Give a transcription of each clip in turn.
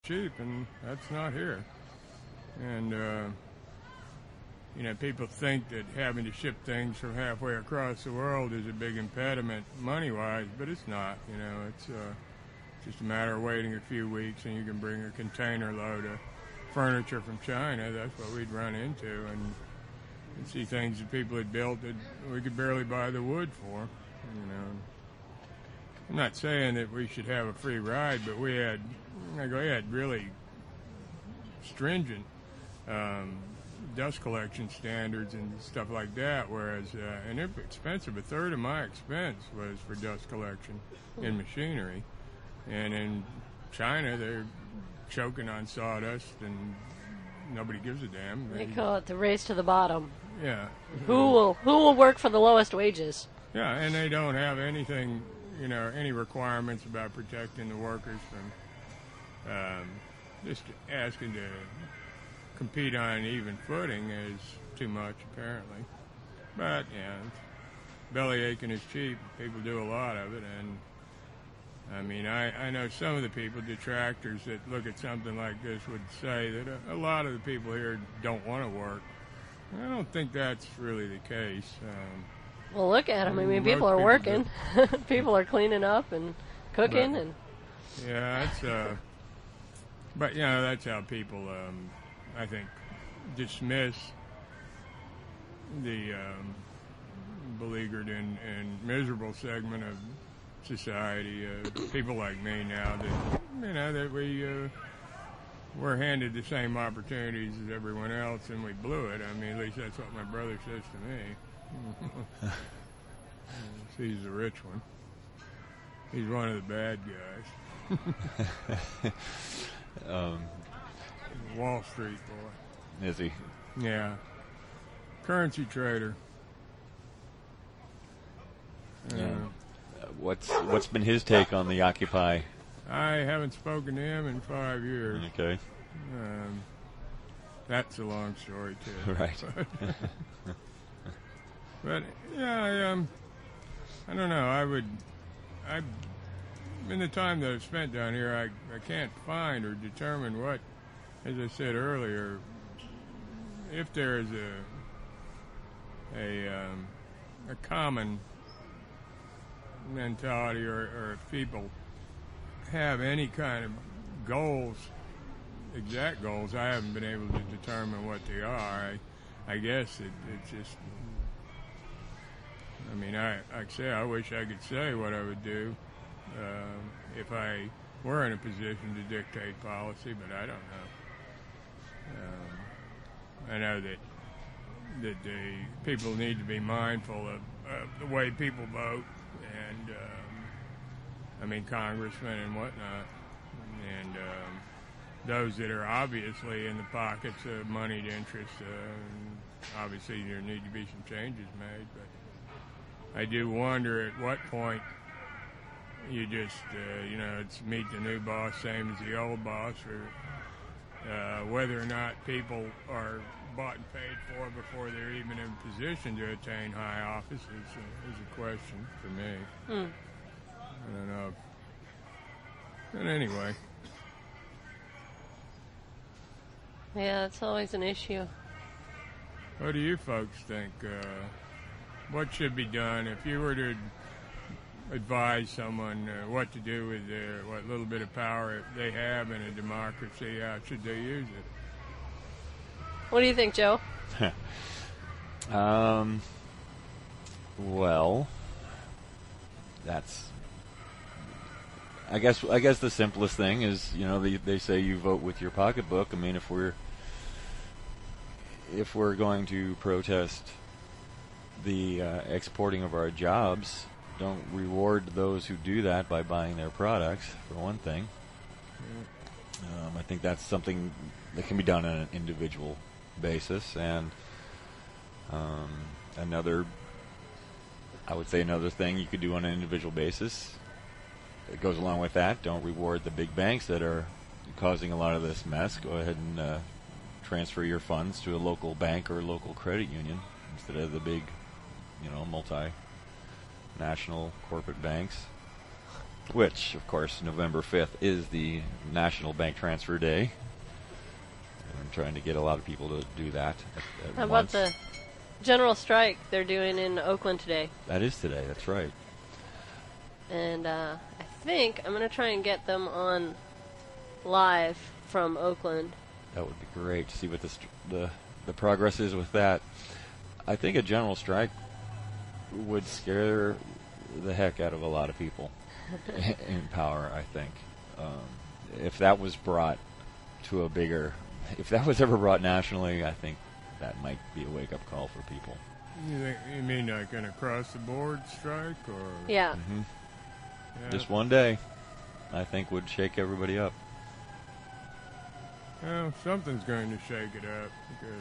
cheap, and that's not here. And people think that having to ship things from halfway across the world is a big impediment money-wise, but it's not. It's just a matter of waiting a few weeks, and you can bring a container load of furniture from China. That's what we'd run into, and see things that people had built that we could barely buy the wood for. I'm not saying that we should have a free ride, but we had really stringent dust collection standards and stuff like that, whereas, and they're expensive. A third of my expense was for dust collection in machinery. And in China, they're choking on sawdust, and nobody gives a damn. They call it the race to the bottom. Yeah. Who will work for the lowest wages? Yeah, and they don't have anything, any requirements about protecting the workers from just asking to compete on an even footing is too much, apparently. But, belly aching is cheap. People do a lot of it, and I know some of the people, detractors, that look at something like this would say that a lot of the people here don't want to work. I don't think that's really the case. Well, look at them. People are working. People are cleaning up and cooking. Yeah, but, that's how people, I think, dismiss the beleaguered and miserable segment of society. People like me now that we're handed the same opportunities as everyone else, and we blew it. At least that's what my brother says to me. He's the rich one. He's one of the bad guys. Wall Street boy. Is he? Yeah. Currency trader. What's been his take on the Occupy? I haven't spoken to him in 5 years. Okay. That's a long story too. Right. But I don't know. In the time that I've spent down here, I can't find or determine what, as I said earlier, if there is a common mentality or if people have any kind of goals, exact goals. I haven't been able to determine what they are. I guess it's just, I wish I could say what I would do if I were in a position to dictate policy, but I don't know. I know that the people need to be mindful of the way people vote, and congressmen and whatnot, and those that are obviously in the pockets of moneyed interests. Obviously, there need to be some changes made, but I do wonder at what point you just, it's meet the new boss, same as the old boss, or whether or not people are bought and paid for before they're even in position to attain high office is a question for me. I don't know. But anyway. Yeah, it's always an issue. What do you folks think? What should be done if you were to advise someone what to do with what little bit of power they have in a democracy? How should they use it? What do you think, Joe? Well, that's. I guess the simplest thing is, they say you vote with your pocketbook. If we're going to protest the exporting of our jobs, don't reward those who do that by buying their products, for one thing. I think that's something that can be done on an individual basis, and another thing you could do on an individual basis that goes along with that, don't reward the big banks that are causing a lot of this mess. Go ahead and transfer your funds to a local bank or a local credit union instead of the big, multinational corporate banks. which, of course, November 5th is the National Bank Transfer Day. I'm trying to get a lot of people to do that at How once. about the general strike they're doing in Oakland today? That is today, that's right. And I think I'm going to try and get them on live from Oakland. That would be great to see what the progress is with that. I think a general strike would scare the heck out of a lot of people in power, I think. If that was brought to if that was ever brought nationally, I think that might be a wake-up call for people. You mean like an across-the-board strike? Or Yeah. Mm-hmm. Yeah. Just one day, I think, would shake everybody up. Well, something's going to shake it up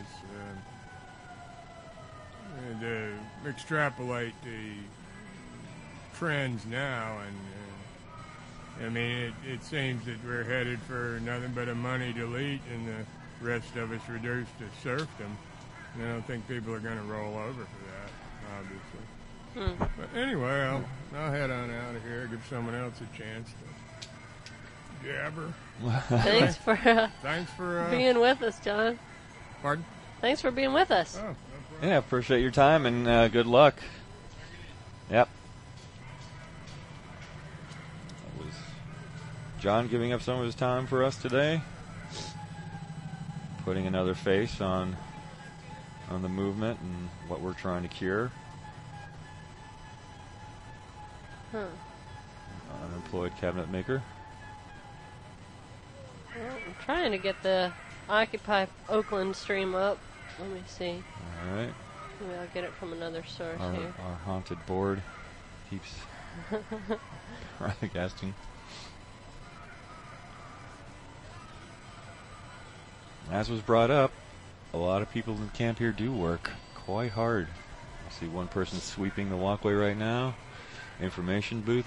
because to extrapolate the trends now, and I mean, it seems that we're headed for nothing but a moneyed elite, and the rest of us reduced to serfdom. And I don't think people are going to roll over for that, obviously. But anyway, I'll head on out of here, give someone else a chance to jabber. Thanks for Thanks for being with us, John. Pardon? Thanks for being with us. Oh, no problem. Yeah, appreciate your time and good luck. Yep. That was John giving up some of his time for us today, putting another face on the movement and what we're trying to cure. Unemployed cabinet maker. Well, I'm trying to get the Occupy Oakland stream up. Let me see. All right. Maybe I'll get it from another source here. Our haunted board keeps broadcasting. As was brought up, a lot of people in camp here do work quite hard. I see one person sweeping the walkway right now. Information booth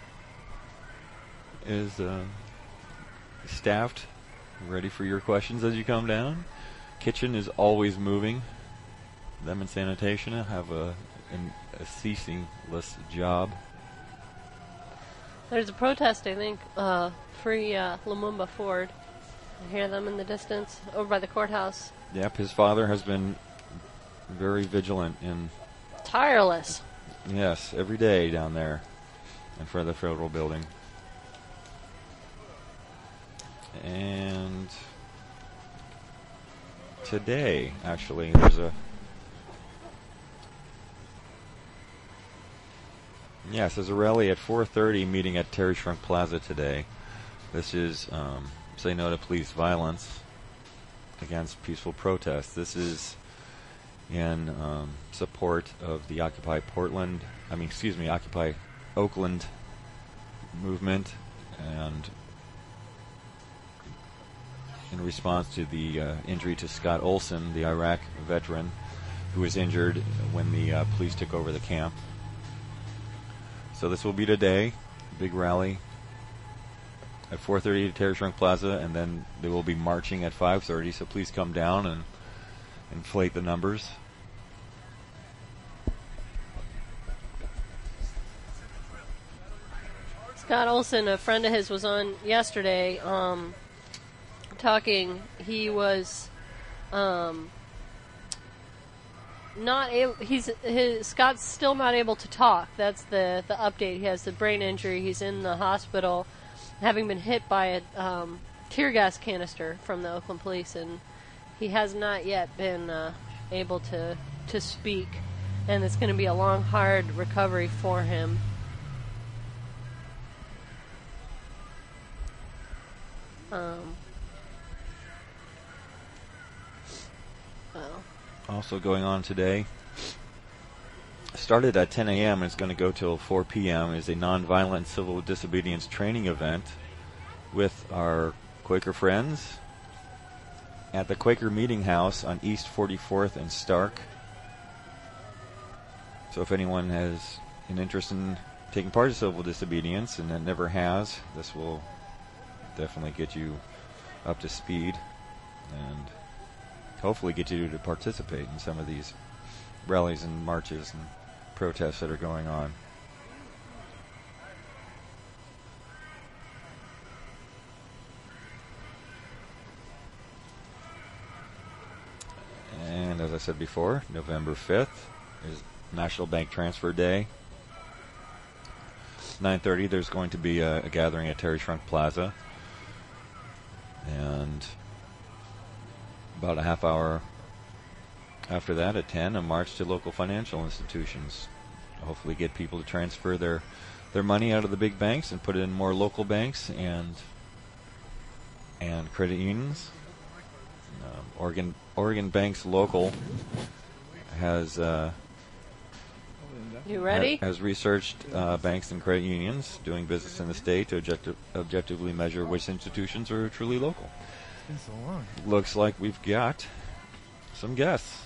is staffed, ready for your questions as you come down. Kitchen is always moving. Them and sanitation have a ceasingless job. There's a protest, I think, free Lumumba Ford. I hear them in the distance over by the courthouse. Yep, his father has been very vigilant in Tireless. yes, every day down there in front of the federal building. And today, actually, there's a rally at 4:30 meeting at Terry Shrunk Plaza today. This is Say No to Police Violence against peaceful protests. This is in support of the Occupy Oakland movement, and in response to the injury to Scott Olson, the Iraq veteran who was injured when the police took over the camp. So this will be today, big rally at 4:30 to Terry Shrunk Plaza, and then they will be marching at 5:30, so please come down and inflate the numbers. Scott Olson, a friend of his, was on yesterday talking. He was not able. Scott's still not able to talk. That's the update. He has the brain injury. He's in the hospital, having been hit by a tear gas canister from the Oakland police, and he has not yet been able to speak. And it's going to be a long, hard recovery for him. Also going on today, started at 10 a.m. and it's going to go till 4 p.m. is a nonviolent civil disobedience training event with our Quaker friends at the Quaker Meeting House on East 44th and Stark. So if anyone has an interest in taking part in civil disobedience and that never has, this will definitely get you up to speed and hopefully get you to participate in some of these rallies and marches and protests that are going on. as I said before, November 5th is National Bank Transfer Day. 9:30, there's going to be a gathering at Terry Shrunk Plaza. And about a half hour after that, at 10, a march to local financial institutions. Hopefully get people to transfer their money out of the big banks and put it in more local banks and credit unions. Oregon Banks Local has You ready? has researched banks and credit unions doing business in the state to objectively measure which institutions are truly local. It's been so long. Looks like we've got some guests.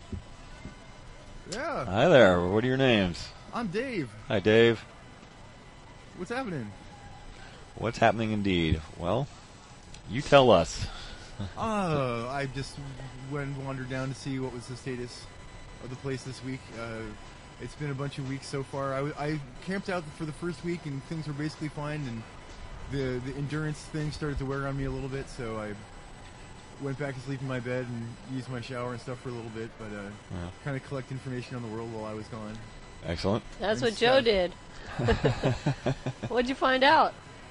Yeah, Hi there. What are your names? I'm Dave. Hi, Dave. What's happening? What's happening indeed? Well, you tell us. I just wandered down to see what was the status of the place this week. It's been a bunch of weeks so far. I camped out for the first week and things were basically fine, and the endurance thing started to wear on me a little bit, so I went back to sleep in my bed and used my shower and stuff for a little bit, but kind of collect information on the world while I was gone. Excellent. That's what Joe did. What'd you find out?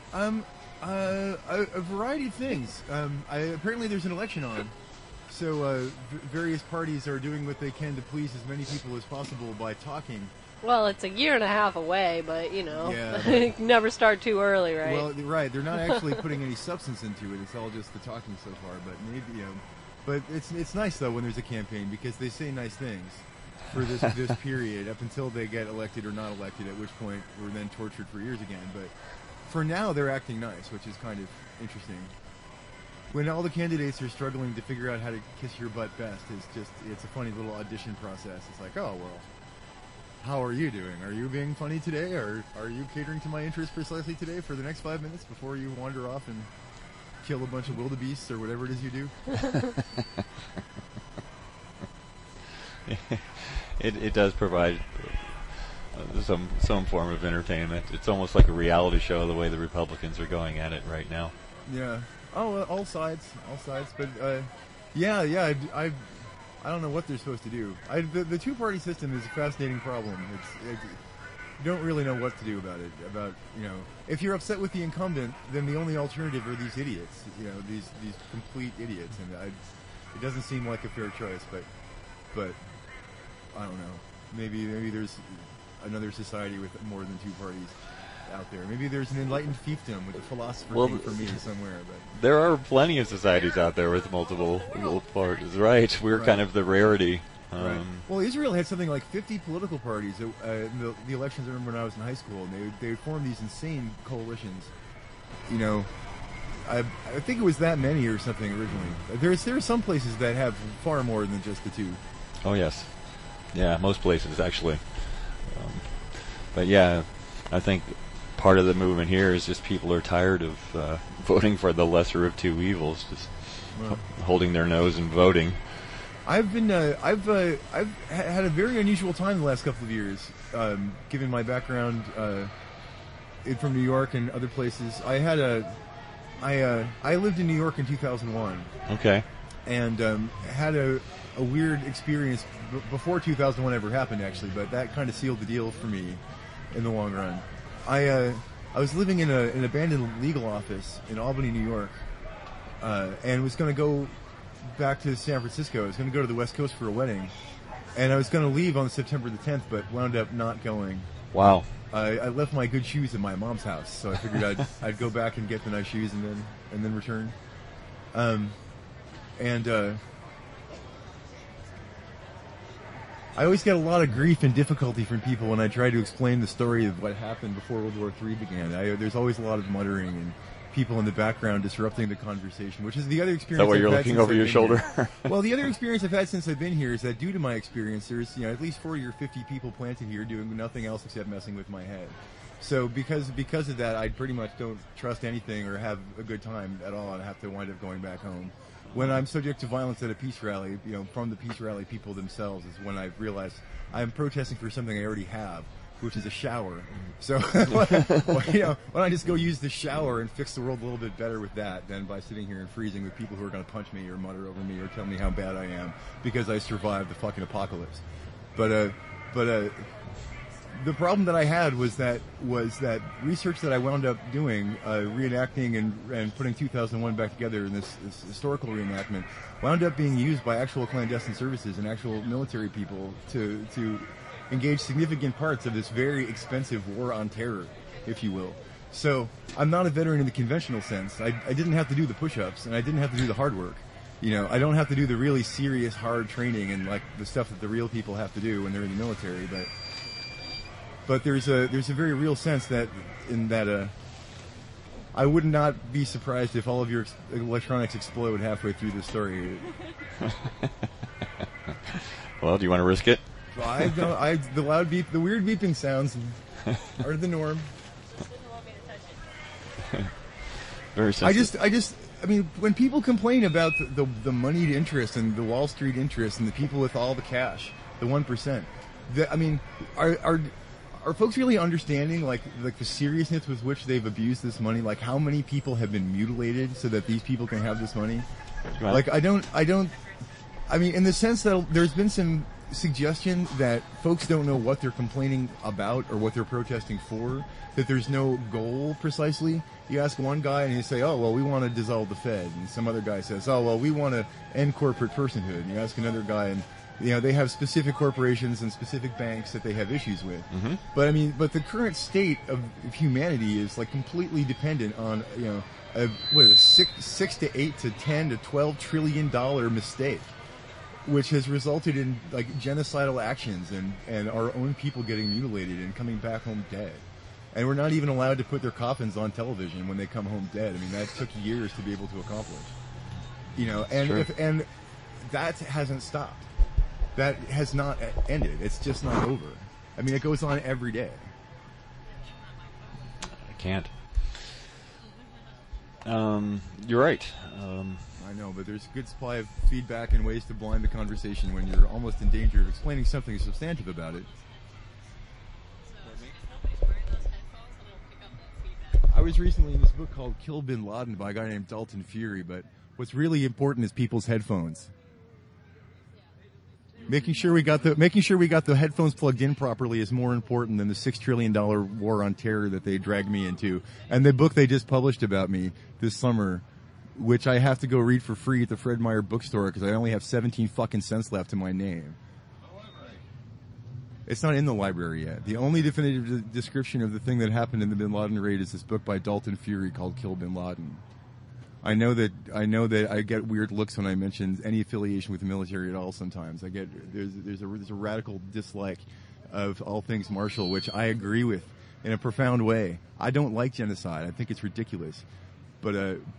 A variety of things. Apparently there's an election on, so various parties are doing what they can to please as many people as possible by talking. Well, it's a year and a half away, but Yeah. never start too early, right? Well, right. They're not actually putting any substance into it. It's all just the talking so far. But maybe, but it's nice though when there's a campaign because they say nice things for this period up until they get elected or not elected. At which point we're then tortured for years again. But for now, they're acting nice, which is kind of interesting. When all the candidates are struggling to figure out how to kiss your butt best, it's a funny little audition process. It's like, oh well. How are you doing? Are you being funny today, or are you catering to my interests precisely today for the next 5 minutes before you wander off and kill a bunch of wildebeests or whatever it is you do? It does provide some form of entertainment. It's almost like a reality show the way the Republicans are going at it right now. Yeah. Oh, all sides. But I don't know what they're supposed to do. The two-party system is a fascinating problem. You don't really know what to do about it. If you're upset with the incumbent, then the only alternative are these idiots. These complete idiots, and it doesn't seem like a fair choice. But I don't know. Maybe there's another society with more than two parties out there. Maybe there's an enlightened fiefdom with a philosopher king for me somewhere. But there are plenty of societies out there with multiple parties, right? We're kind of the rarity. Right. Well, Israel had something like 50 political parties in the elections. I remember when I was in high school, and they would form these insane coalitions. I think it was that many or something originally. There are some places that have far more than just the two. Oh yes, yeah, most places actually. But yeah, I think part of the movement here is just people are tired of voting for the lesser of two evils, just holding their nose and voting. I've had a very unusual time the last couple of years, given my background from New York and other places. I lived in New York in 2001. Okay. And had a weird experience before 2001 ever happened, actually, but that kind of sealed the deal for me in the long run. I was living in an abandoned legal office in Albany, New York, and was going to go back to San Francisco. I was going to go to the West Coast for a wedding, and I was going to leave on September the 10th, but wound up not going. Wow. I left my good shoes at my mom's house, so I figured I'd go back and get the nice shoes and then return. I always get a lot of grief and difficulty from people when I try to explain the story of what happened before World War III began. There's always a lot of muttering and people in the background disrupting the conversation, which is the other experience. Is that why you're looking over your shoulder? Well, the other experience I've had since I've been here is that due to my experience, there's at least 40 or 50 people planted here doing nothing else except messing with my head. So because of that, I pretty much don't trust anything or have a good time at all, and I have to wind up going back home. When I'm subject to violence at a peace rally, from the peace rally people themselves, is when I've realized I'm protesting for something I already have, which is a shower. So, why don't I just go use the shower and fix the world a little bit better with that than by sitting here and freezing with people who are going to punch me or mutter over me or tell me how bad I am because I survived the fucking apocalypse. But the problem that I had was that research that I wound up doing, reenacting and putting 2001 back together in this historical reenactment, wound up being used by actual clandestine services and actual military people to engage significant parts of this very expensive war on terror, if you will. So I'm not a veteran in the conventional sense. I didn't have to do the push-ups, and I didn't have to do the hard work. I don't have to do the really serious, hard training and like the stuff that the real people have to do when they're in the military. But there's a very real sense that I would not be surprised if all of your electronics explode halfway through the story. Well, do you want to risk it? The loud beep, the weird beeping sounds are the norm. Very sensitive. I mean, when people complain about the moneyed interest and the Wall Street interest and the people with all the cash, the 1%, are folks really understanding like the seriousness with which they've abused this money? Like how many people have been mutilated so that these people can have this money? Like I mean, in the sense that there's been some suggestion that folks don't know what they're complaining about or what they're protesting for, that there's no goal precisely. You ask one guy and you say, oh, well, we want to dissolve the Fed. And some other guy says, oh, well, we want to end corporate personhood. And you ask another guy and, they have specific corporations and specific banks that they have issues with. Mm-hmm. But the current state of humanity is like completely dependent on, a 6 to 8 to 10 to $12 trillion mistake, which has resulted in like genocidal actions and our own people getting mutilated and coming back home dead. And we're not even allowed to put their coffins on television when they come home dead. I mean, that took years to be able to accomplish. And that hasn't stopped. That has not ended. It's just not over. I mean, it goes on every day. I can't. You're right. I know, but there's a good supply of feedback and ways to blind the conversation when you're almost in danger of explaining something substantive about it. I was recently in this book called Kill Bin Laden by a guy named Dalton Fury, but what's really important is people's headphones. Making sure we got the headphones plugged in properly is more important than the $6 trillion war on terror that they dragged me into. And the book they just published about me this summer, which I have to go read for free at the Fred Meyer bookstore because I only have 17 fucking cents left in my name. It's not in the library yet. The only definitive description of the thing that happened in the Bin Laden raid is this book by Dalton Fury called Kill Bin Laden. I know that I get weird looks when I mention any affiliation with the military at all. Sometimes I get there's a radical dislike of all things martial, which I agree with in a profound way. I don't like genocide. I think it's ridiculous, but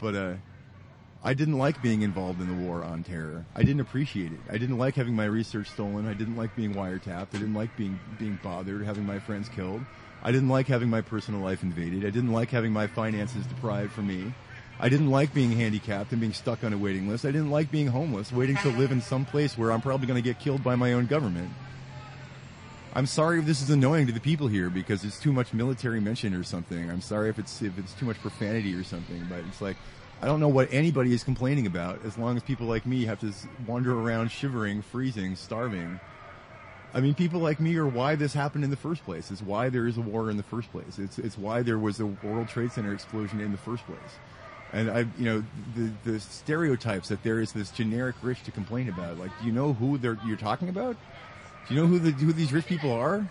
I didn't like being involved in the war on terror. I didn't appreciate it. I didn't like having my research stolen. I didn't like being wiretapped. I didn't like being bothered, having my friends killed. I didn't like having my personal life invaded. I didn't like having my finances deprived from me. I didn't like being handicapped and being stuck on a waiting list. I didn't like being homeless, waiting to live in some place where I'm probably going to get killed by my own government. I'm sorry if this is annoying to the people here because it's too much military mention or something. I'm sorry if it's too much profanity or something, but it's like, I don't know what anybody is complaining about as long as people like me have to wander around shivering, freezing, starving. I mean, people like me are why this happened in the first place. It's why there is a war in the first place. It's why there was a World Trade Center explosion in the first place. And the stereotypes that there is this generic rich to complain about. Like, do you know who you're talking about? Do you know who these rich people are?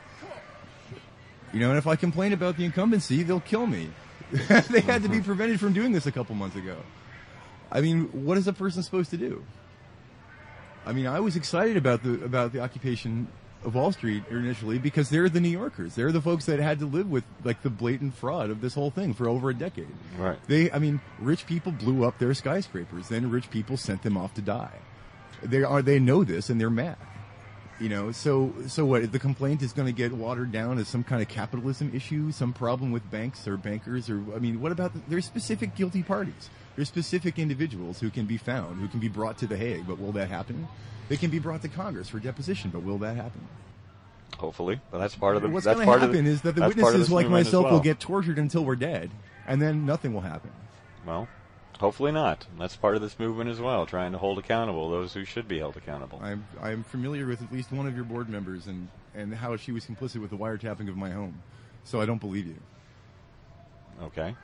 And if I complain about the incumbency, they'll kill me. They had to be prevented from doing this a couple months ago. I mean, what is a person supposed to do? I mean, I was excited about the occupation of Wall Street initially because they're the New Yorkers. They're the folks that had to live with like the blatant fraud of this whole thing for over a decade. Right. Rich people blew up their skyscrapers. Then rich people sent them off to die. They know this and they're mad. So what? The complaint is going to get watered down as some kind of capitalism issue, some problem with banks or bankers, or what about? There's specific guilty parties. There's specific individuals who can be found, who can be brought to The Hague. But will that happen? They can be brought to Congress for deposition. But will that happen? Hopefully, but that's part of the. What's that's going to part of happen the, is that the that's part of witnesses this like movement as myself well. will get tortured until we're dead, and then nothing will happen. Well, hopefully not. That's part of this movement as well, trying to hold accountable those who should be held accountable. I'm familiar with at least one of your board members and how she was complicit with the wiretapping of my home, so I don't believe you. Okay.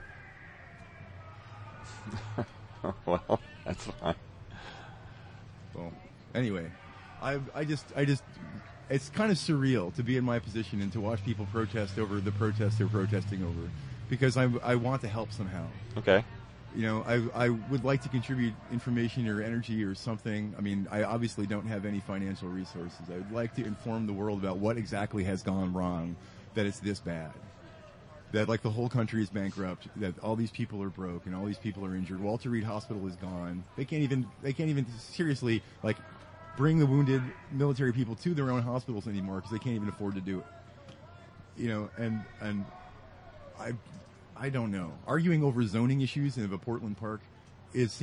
Well, that's fine. Well, anyway, I just, it's kind of surreal to be in my position and to watch people protest over the protests they're protesting over, because I want to help somehow. Okay. You know, I would like to contribute information or energy or something. I mean, I obviously don't have any financial resources. I would like to inform the world about what exactly has gone wrong, that it's this bad. That, like, the whole country is bankrupt, that all these people are broke and all these people are injured. Walter Reed Hospital is gone. They can't even seriously, like, bring the wounded military people to their own hospitals anymore because they can't even afford to do it. You know, and I don't know. Arguing over zoning issues in a Portland park is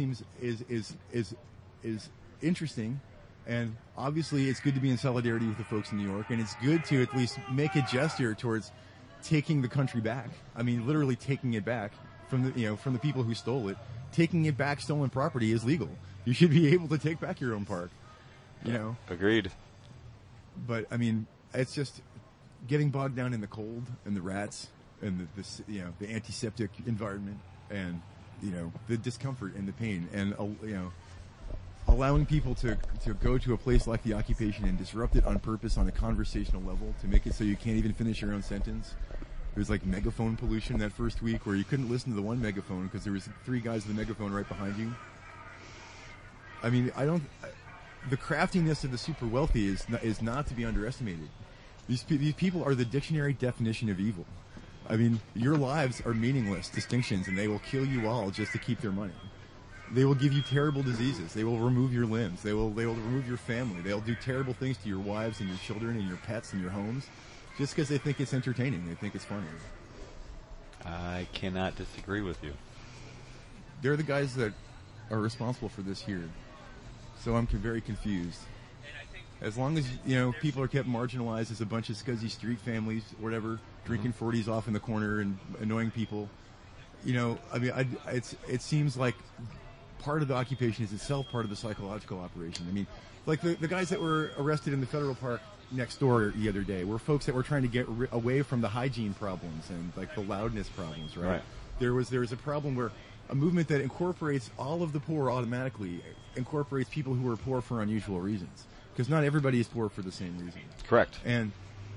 interesting, and obviously it's good to be in solidarity with the folks in New York, and it's good to at least make a gesture towards taking the country back. I mean, literally taking it back from the people who stole it. Taking it back, stolen property, is legal. You should be able to take back your own park. You know. Agreed. But I mean, it's just getting bogged down in the cold and the rats and the antiseptic environment and the discomfort and the pain and allowing people to go to a place like the occupation and disrupt it on purpose on a conversational level to make it so you can't even finish your own sentence. There's like megaphone pollution that first week where you couldn't listen to the one megaphone because there was 3 guys with a megaphone right behind you. I mean, the craftiness of the super wealthy is not to be underestimated. These people are the dictionary definition of evil. I mean, your lives are meaningless distinctions, and they will kill you all just to keep their money. They will give you terrible diseases. They will remove your limbs. They will remove your family. They'll do terrible things to your wives and your children and your pets and your homes just because they think it's entertaining. They think it's funny. I cannot disagree with you. They're the guys that are responsible for this here. So I'm very confused. As long as, people are kept marginalized as a bunch of scuzzy street families, whatever, drinking 40s off in the corner and annoying people, I mean, it seems like part of the occupation is itself part of the psychological operation. I mean, like the guys that were arrested in the federal park next door the other day were folks that were trying to get away from the hygiene problems and like the loudness problems, right? There was a problem where a movement that incorporates all of the poor automatically incorporates people who are poor for unusual reasons. Because not everybody is poor for the same reason. Correct. And,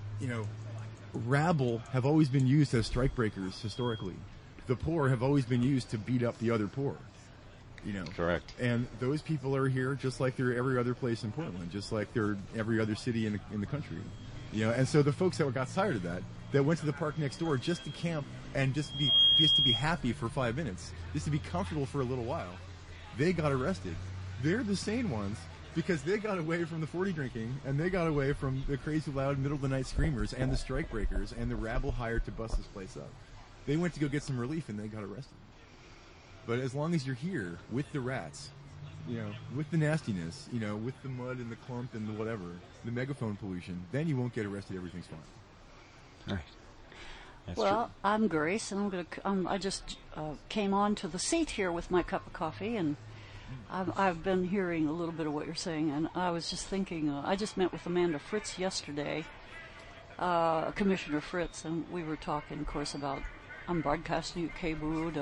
rabble have always been used as strikebreakers historically. The poor have always been used to beat up the other poor. Correct. And those people are here just like they're every other place in Portland, just like they're every other city in the country. And so the folks that got tired of that went to the park next door just to camp and just to be happy for 5 minutes, just to be comfortable for a little while, they got arrested. They're the sane ones because they got away from the 40 drinking and they got away from the crazy loud middle of the night screamers and the strike breakers and the rabble hired to bust this place up. They went to go get some relief and they got arrested. But as long as you're here with the rats, with the nastiness, with the mud and the clump and the whatever, the megaphone pollution, then you won't get arrested. Everything's fine. All right. That's well, true. I'm Grace, and I just came on to the seat here with my cup of coffee, and I've been hearing a little bit of what you're saying, and I was just thinking, I just met with Amanda Fritz yesterday, Commissioner Fritz, and we were talking, of course, about I'm broadcasting at KBOO,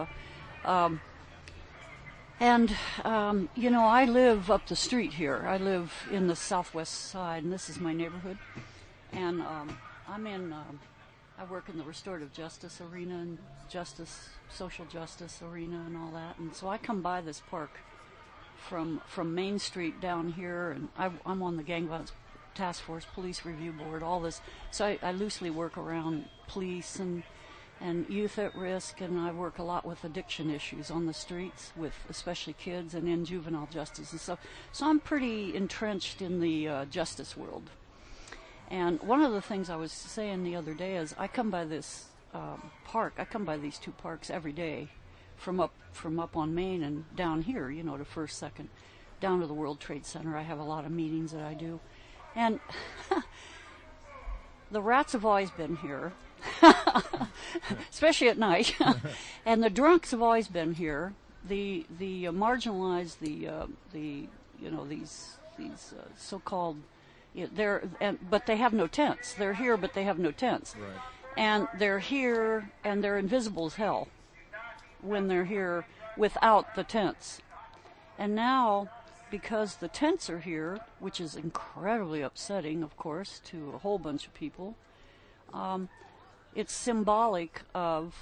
I live up the street here. I live in the southwest side, and this is my neighborhood. And I work in the restorative justice arena and social justice arena and all that. And so I come by this park from Main Street down here, and I'm on the Gang Violence Task Force, Police Review Board, all this. So I loosely work around police and youth at risk, and I work a lot with addiction issues on the streets, with especially kids, and in juvenile justice and stuff. So I'm pretty entrenched in the justice world. And one of the things I was saying the other day is I come by this park. I come by these 2 parks every day, from up on Main and down here, to First, Second, down to the World Trade Center. I have a lot of meetings that I do, and the rats have always been here, especially at night, and the drunks have always been here. The marginalized, the these so-called, but they have no tents. They're here, but they have no tents. Right. And they're here, and they're invisible as hell when they're here without the tents. And now, because the tents are here, which is incredibly upsetting, of course, to a whole bunch of people, it's symbolic of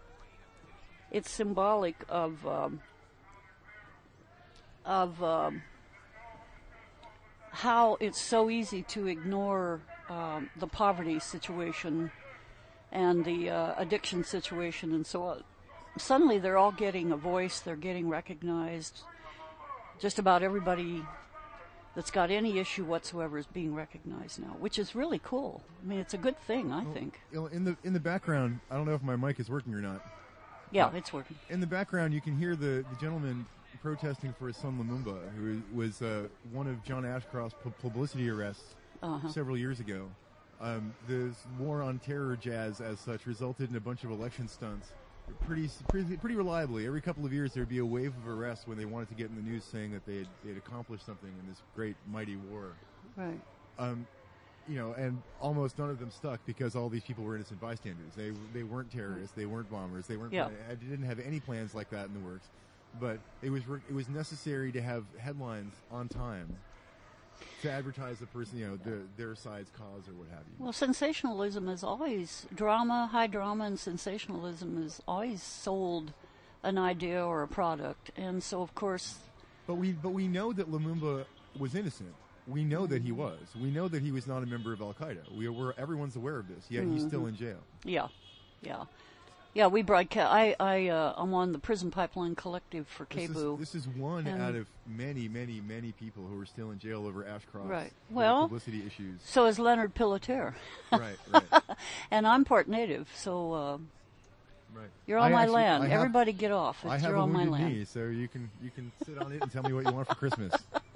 how it's so easy to ignore the poverty situation and the addiction situation and so on. Suddenly they're all getting a voice, they're getting recognized. Just about everybody that's got any issue whatsoever is being recognized now, which is really cool. I mean, it's a good thing, I think. In the background, I don't know if my mic is working or not. Yeah, it's working. In the background, you can hear the gentleman protesting for his son Lumumba, who was one of John Ashcroft's publicity arrests several years ago. The war on terror jazz, as such, resulted in a bunch of election stunts. Pretty reliably, every couple of years there would be a wave of arrests when they wanted to get in the news saying that they had accomplished something in this great mighty war. Right. And almost none of them stuck because all these people were innocent bystanders. They weren't terrorists. They weren't bombers. They weren't. Yeah. They didn't have any plans like that in the works. But it was necessary to have headlines on time to advertise the person, their side's cause or what have you. Well, sensationalism is always high drama and sensationalism is always sold an idea or a product, and so of course. But we know that Lumumba was innocent. We know that he was. We know that he was not a member of Al Qaeda. Everyone's aware of this. Yet he's still in jail. Yeah. We broadcast. I'm on the Prison Pipeline Collective for KBOO. This is one out of many, many, many people who are still in jail over Ashcroft's right. Well, publicity issues. So is Leonard Pelletier. Right. And I'm part native, so right. You're on my land. Everybody get off. You're on my land. I have a wounded knee, so you can sit on it and tell me what you want for Christmas.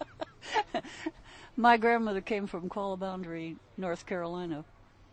My grandmother came from Kuala Boundary, North Carolina.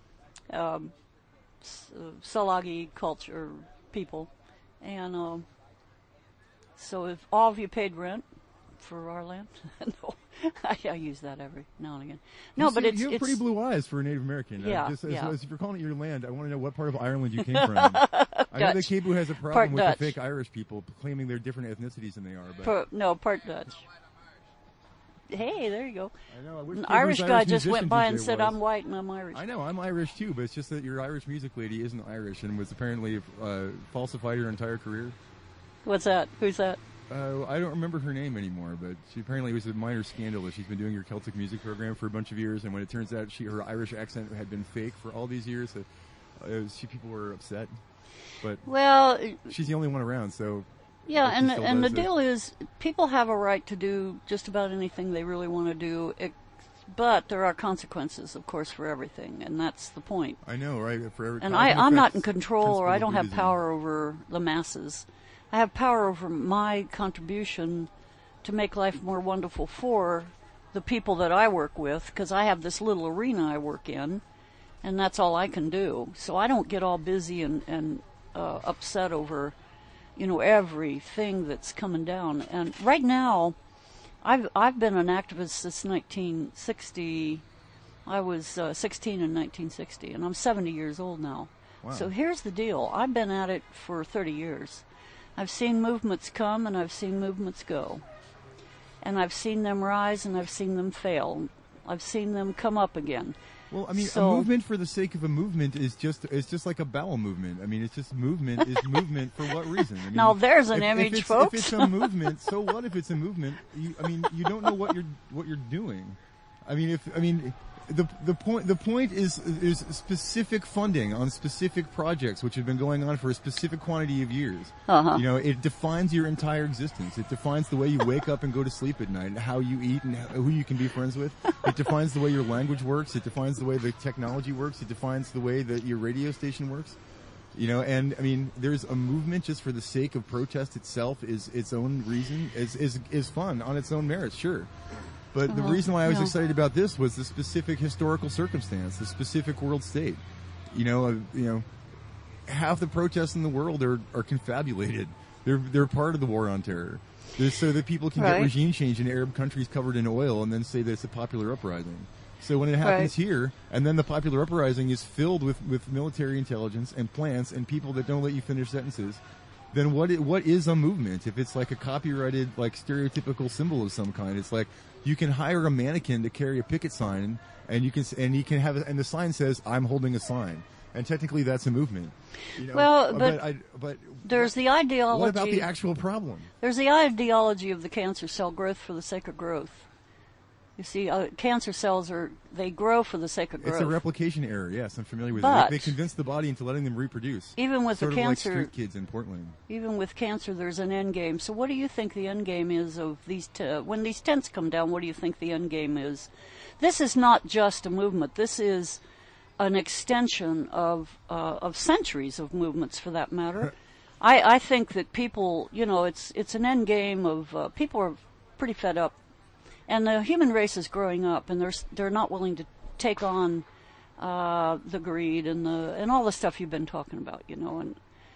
Salagi culture people, and so if all of you paid rent for our land, no, I use that every now and again. No, but you have pretty blue eyes for a Native American. Yeah, As if you're calling it your land, I want to know what part of Ireland you came from. I know that KBOO has a problem with the fake Irish people claiming they're different ethnicities than they are. But part Dutch. Hey, there you go. I know. I wish An Irish guy just went by and said, "I'm white and I'm Irish." I know. I'm Irish too, but it's just that your Irish music lady isn't Irish and was apparently falsified her entire career. What's that? Who's that? I don't remember her name anymore, but she apparently was a minor scandal that she's been doing your Celtic music program for a bunch of years, and when it turns out her Irish accent had been fake for all these years, people were upset. But she's the only one around, so. Yeah, and the deal is, people have a right to do just about anything they really want to do, but there are consequences, of course, for everything, and that's the point. I know, right? And I'm not in control, or I don't have power over the masses. I have power over my contribution to make life more wonderful for the people that I work with, because I have this little arena I work in, and that's all I can do. So I don't get all busy and upset over everything that's coming down. And right now, I've been an activist since 1960. I was 16 in 1960, and I'm 70 years old now. Wow. So here's the deal. I've been at it for 30 years. I've seen movements come, and I've seen movements go. And I've seen them rise, and I've seen them fail. I've seen them come up again. Well, I mean, a movement for the sake of a movement is just like a bowel movement. I mean, it's just movement is movement for what reason? I mean, now there's an image, folks. If it's a movement, so what if it's a movement? You don't know what you're doing. The point is specific funding on specific projects which have been going on for a specific quantity of years. It defines your entire existence. It defines the way you wake up and go to sleep at night, and how you eat, and who you can be friends with. It defines the way your language works. It defines the way the technology works. It defines the way that your radio station works. There's a movement just for the sake of protest itself is its own reason is fun on its own merits, sure. But the reason why I was excited about this was the specific historical circumstance, the specific world state. Half the protests in the world are confabulated. They're part of the war on terror. They're so that people can get regime change in Arab countries covered in oil and then say that it's a popular uprising. So when it happens here, and then the popular uprising is filled with military intelligence and plants and people that don't let you finish sentences, then what is a movement? If it's like a copyrighted, like stereotypical symbol of some kind, it's like you can hire a mannequin to carry a picket sign, and he can have and the sign says, "I'm holding a sign," and technically that's a movement. Well, but there's the ideology. What about the actual problem? There's the ideology of the cancer cell growth for the sake of growth. You see, cancer cells they grow for the sake of growth. It's a replication error. Yes, I'm familiar with but it. They convince the body into letting them reproduce. Even with sort the of cancer, like street kids in Portland. Even with cancer, there's an end game. So, what do you think the end game is of these? When these tents come down, what do you think the end game is? This is not just a movement. This is an extension of centuries of movements, for that matter. I think that people, it's an end game of people are pretty fed up. And the human race is growing up, and they're not willing to take on the greed and all the stuff you've been talking about, and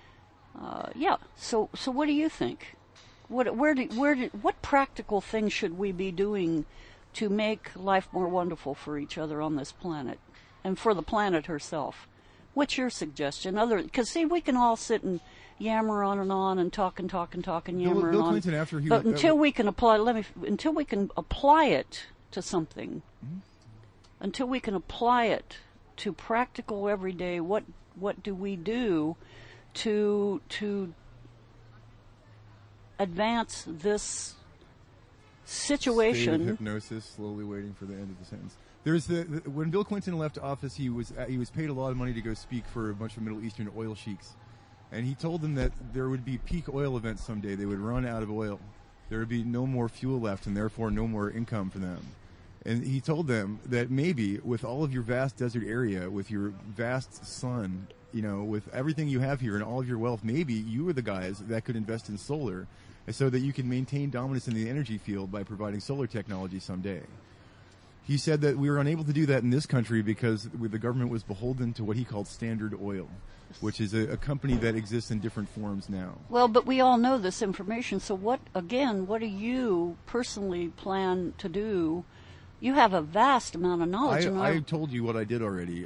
So what do you think? What practical things should we be doing to make life more wonderful for each other on this planet, and for the planet herself? What's your suggestion? Because see, we can all sit and yammer on and talk and yammer Bill on. Clinton, after he but until we can apply it to something, until we can apply it to practical everyday, what do we do to advance this situation? State of hypnosis, slowly waiting for the end of the sentence. There's when Bill Clinton left office, he was paid a lot of money to go speak for a bunch of Middle Eastern oil sheiks. And he told them that there would be peak oil events someday. They would run out of oil. There would be no more fuel left, and therefore no more income for them. And he told them that maybe with all of your vast desert area, with your vast sun, with everything you have here and all of your wealth, maybe you are the guys that could invest in solar so that you can maintain dominance in the energy field by providing solar technology someday. He said that we were unable to do that in this country because the government was beholden to what he called Standard Oil, which is a company that exists in different forms now. Well, but we all know this information. So what do you personally plan to do? You have a vast amount of knowledge. I told you what I did already.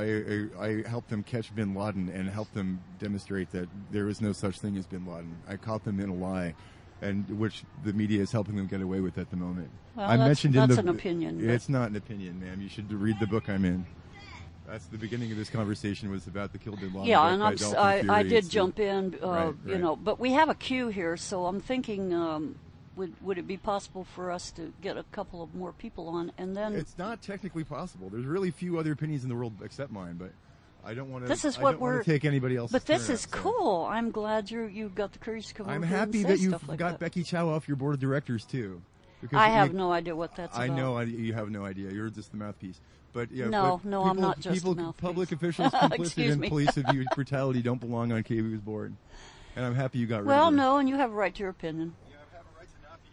I helped them catch bin Laden and helped them demonstrate that there is no such thing as bin Laden. I caught them in a lie, and which the media is helping them get away with at the moment. Well, that's an opinion. It's not an opinion, ma'am. You should read the book I'm in. That's the beginning of this conversation, was about the Kill Bin Laden. Yeah, and I did jump in, right. But we have a queue here, so I'm thinking, would it be possible for us to get a couple of more people on, and then? It's not technically possible. There's really few other opinions in the world except mine, but I don't want to. This is what we're take anybody else's. But this turn is up, cool. I'm glad you got the courage to come over. I'm here happy and that say you've stuff like got that. Becky Chow off your board of directors too. I have no idea what that's about. I know you have no idea. You're just the mouthpiece. But yeah, no, people, I'm not just the mouthpiece. Public officials complicit in police abuse brutality don't belong on KBU's board. And I'm happy you got rid of it. Well, no, and you have a right to your opinion. Yeah, I have a right to not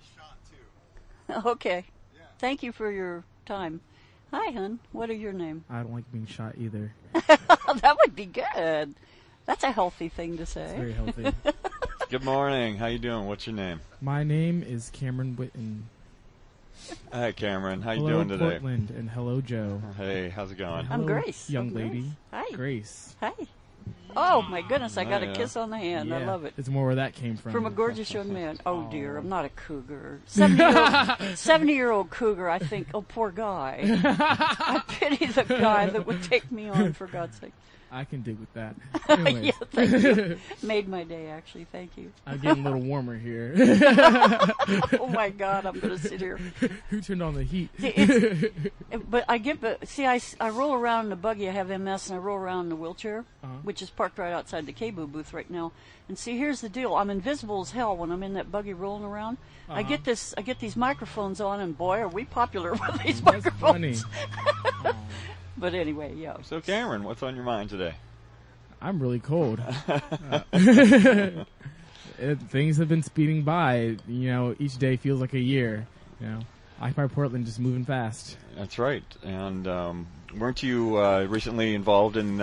be shot too. Okay. Yeah. Thank you for your time. Hi, hon. What are your name? I don't like being shot either. That would be good. That's a healthy thing to say. It's very healthy. Good morning. How you doing? What's your name? My name is Cameron Witten. Hi, Cameron. How you Hello, doing today? Portland, and hello, Joe. Hey, how's it going? I'm Hello, Grace. young I'm lady. Grace. Hi. Grace. Hi. Oh, my goodness. I got yeah. a kiss on the hand. I Yeah, love it. It's more where that came from. From a gorgeous young man. Oh, dear. I'm not a cougar. 70-year-old cougar, I think, oh, poor guy. I pity the guy that would take me on, for God's sake. I can dig with that. Anyways, Yeah, thank you. Made my day, actually. Thank you. I'm getting a little warmer here. Oh, my God. I'm going to sit here. Who turned on the heat? But I roll around in the buggy. I have MS, and I roll around in the wheelchair, which is parked right outside the KBOO booth right now. And see, here's the deal. I'm invisible as hell when I'm in that buggy rolling around. I get these microphones on, and boy, are we popular with these That's microphones. funny. But anyway, yeah. So, Cameron, what's on your mind today? I'm really cold. Things have been speeding by. Each day feels like a year. Occupy Portland just moving fast. That's right. And weren't you recently involved in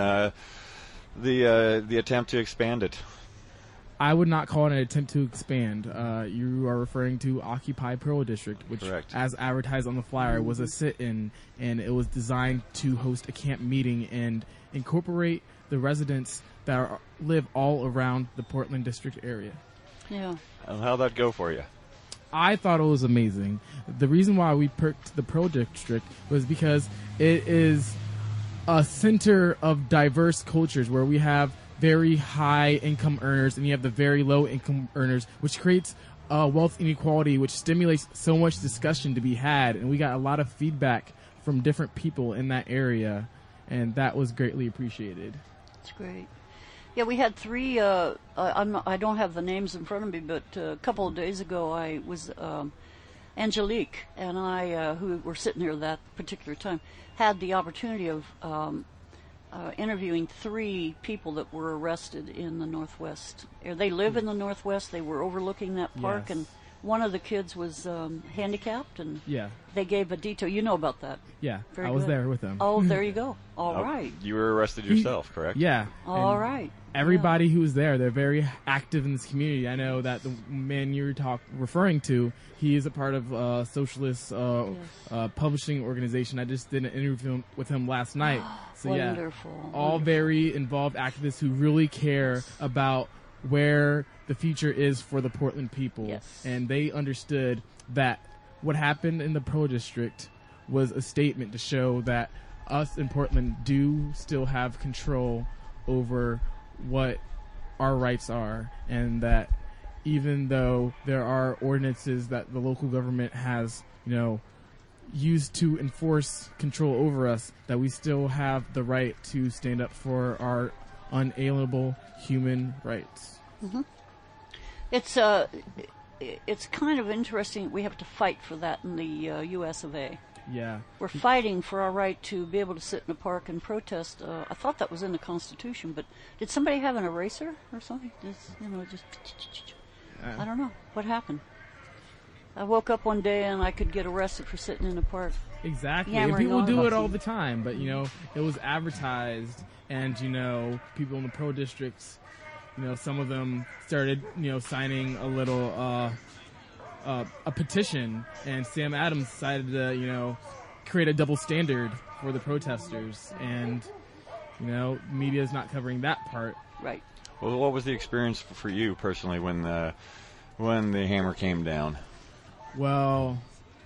the attempt to expand it? I would not call it an attempt to expand. You are referring to Occupy Pearl District, which, Correct. as advertised on the flyer, was a sit-in, and it was designed to host a camp meeting and incorporate the residents that live all around the Portland district area. Yeah. How'd that go for you? I thought it was amazing. The reason why we picked the Pearl District was because it is a center of diverse cultures where we have very high income earners and you have the very low income earners, which creates wealth inequality, which stimulates so much discussion to be had. And we got a lot of feedback from different people in that area, and that was greatly appreciated. That's great. Yeah, we had 3. I don't have the names in front of me, but a couple of days ago, I was Angelique and I, who were sitting here that particular time, had the opportunity of interviewing 3 people that were arrested in the Northwest. They live in the Northwest. They were overlooking that park, Yes. and one of the kids was handicapped, and Yeah, they gave a detail. You know about that. yeah. Very I was good. there with them. Oh, there you go. All right. You were arrested yourself, correct? Yeah. All and right. Everybody who was there, they're very active in this community. I know that the man you were referring to, he is a part of a socialist publishing organization. I just did an interview with him last night. So Wonderful. yeah, all very involved activists who really care about where the future is for the Portland people. Yes. And they understood that what happened in the Pearl District was a statement to show that us in Portland do still have control over what our rights are, and that even though there are ordinances that the local government has, used to enforce control over us, that we still have the right to stand up for our unalienable human rights. Mm-hmm. It's kind of interesting. We have to fight for that in the U.S. of A. Yeah. We're fighting for our right to be able to sit in a park and protest. I thought that was in the Constitution, but did somebody have an eraser or something? I don't know. What happened? I woke up one day and I could get arrested for sitting in a park. Exactly. Yeah, And we're people not do it all lucky. the time, but it was advertised, and people in the Pearl districts, some of them started signing a little a petition, and Sam Adams decided to create a double standard for the protesters, and media is not covering that part. Right. Well, what was the experience for you personally when the hammer came down? Well,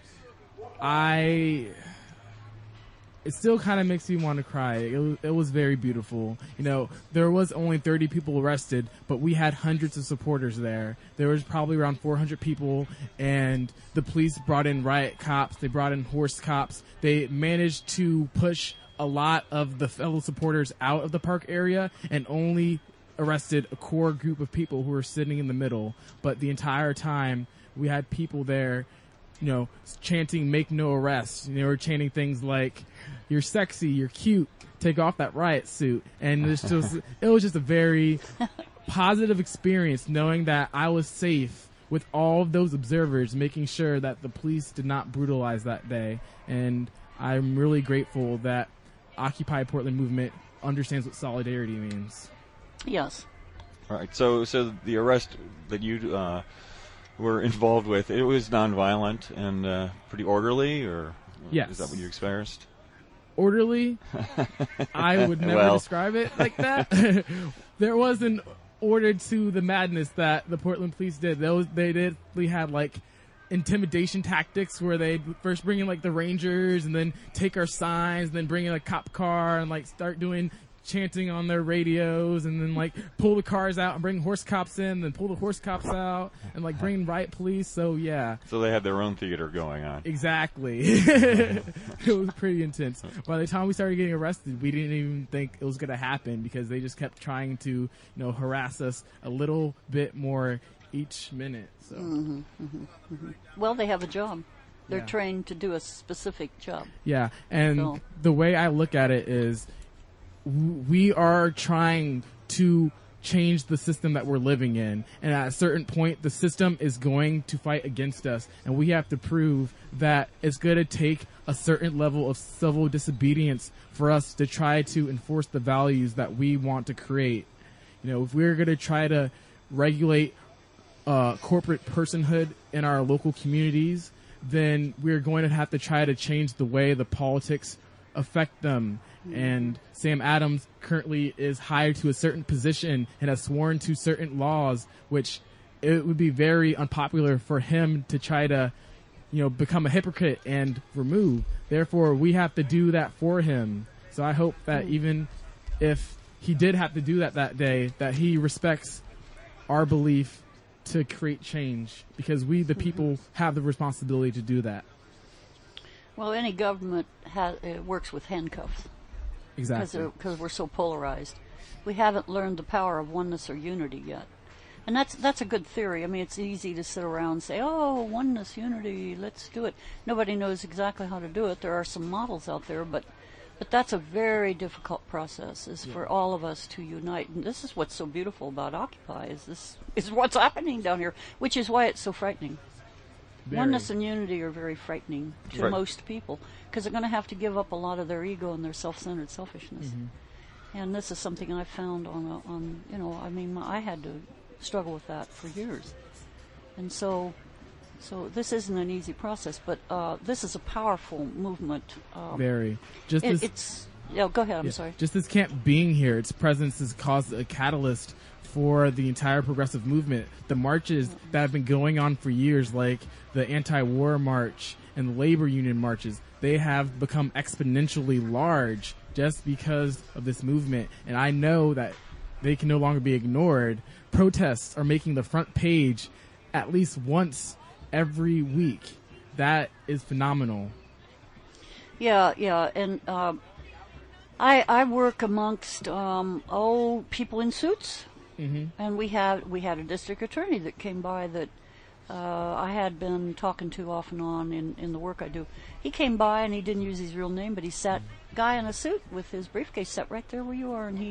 it still kind of makes me want to cry. It was very beautiful. There was only 30 people arrested, but we had hundreds of supporters there. There was probably around 400 people, and the police brought in riot cops. They brought in horse cops. They managed to push a lot of the fellow supporters out of the park area and only arrested a core group of people who were sitting in the middle. But the entire time, we had people there, chanting "Make no arrests." They were chanting things like, "You're sexy, you're cute, take off that riot suit." And it was just a very positive experience knowing that I was safe with all of those observers, making sure that the police did not brutalize that day. And I'm really grateful that Occupy Portland movement understands what solidarity means. Yes. All right. So the arrest that you were involved with, it was nonviolent and pretty orderly, or Yes. is that what you experienced? Orderly, I would never Well. describe it like that. There was an order to the madness that the Portland police did. They had intimidation tactics where they'd first bring in the Rangers and then take our signs, and then bring in a cop car and start doing chanting on their radios, and then pull the cars out and bring horse cops in, then pull the horse cops out and bring riot police. So yeah, So they had their own theater going on. exactly. It was pretty intense. By the time we started getting arrested, we didn't even think it was going to happen because they just kept trying to harass us a little bit more each minute. So Well, they have a job. They're Yeah. trained to do a specific job. yeah, and So- the way I look at it is we are trying to change the system that we're living in. And at a certain point, the system is going to fight against us, and we have to prove that it's going to take a certain level of civil disobedience for us to try to enforce the values that we want to create. You know, if we're going to try to regulate corporate personhood in our local communities, then we're going to have to try to change the way the politics affect them. And Sam Adams currently is hired to a certain position and has sworn to certain laws, which it would be very unpopular for him to try to, you know, become a hypocrite and remove. Therefore, we have to do that for him. So I hope that even if he did have to do that day, that he respects our belief to create change, because we, the people, have the responsibility to do that. Well, any government works with handcuffs. Exactly. Because we're so polarized. We haven't learned the power of oneness or unity yet. And that's a good theory. I mean, it's easy to sit around and say, oh, oneness, unity, let's do it. Nobody knows exactly how to do it. There are some models out there, but that's a very difficult process, for all of us to unite. And this is what's so beautiful about Occupy, is what's happening down here, which is why it's so frightening. Very. Oneness and unity are very frightening to Right. most people, because they're going to have to give up a lot of their ego and their self-centered selfishness. Mm-hmm. And this is something I found I had to struggle with that for years. And so this isn't an easy process, but this is a powerful movement. Very. Just Go ahead, I'm sorry. Just this camp being here, its presence has caused a catalyst for the entire progressive movement. The marches that have been going on for years, like the anti-war march and the labor union marches, they have become exponentially large just because of this movement. And I know that they can no longer be ignored. Protests are making the front page at least once every week. That is phenomenal. Yeah, and I work amongst people in suits. Mm-hmm. And we had a district attorney that came by that I had been talking to off and on in the work I do. He came by and he didn't use his real name, but he sat, guy in a suit with his briefcase, sat right there where you are, and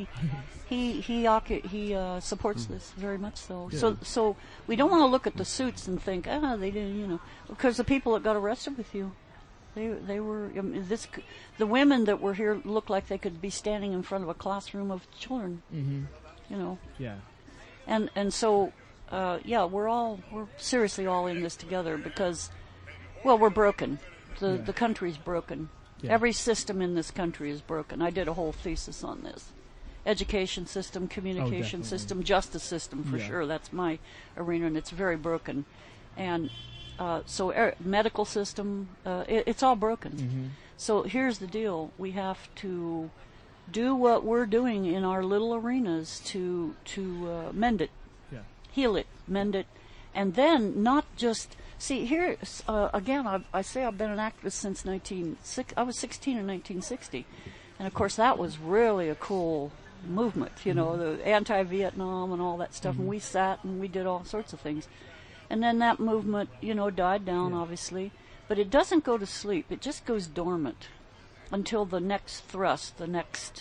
he supports this very much so. Yeah. So we don't want to look at the suits and think, they didn't, because the people that got arrested with you, they were the women that were here looked like they could be standing in front of a classroom of children. Mm-hmm. Yeah. And so, we're seriously all in this together because, we're broken. The country's broken. Yeah. Every system in this country is broken. I did a whole thesis on this. Education system, communication system, justice system for sure. That's my arena, and it's very broken. And medical system, it's all broken. Mm-hmm. So here's the deal. We have to do what we're doing in our little arenas to mend it, heal it, mend it, and then not just see here again. I say I've been an activist since I was 16 in 1960, and of course that was really a cool movement. The anti-Vietnam and all that stuff, and we sat and we did all sorts of things, and then that movement died down obviously, but it doesn't go to sleep. It just goes dormant until the next thrust, the next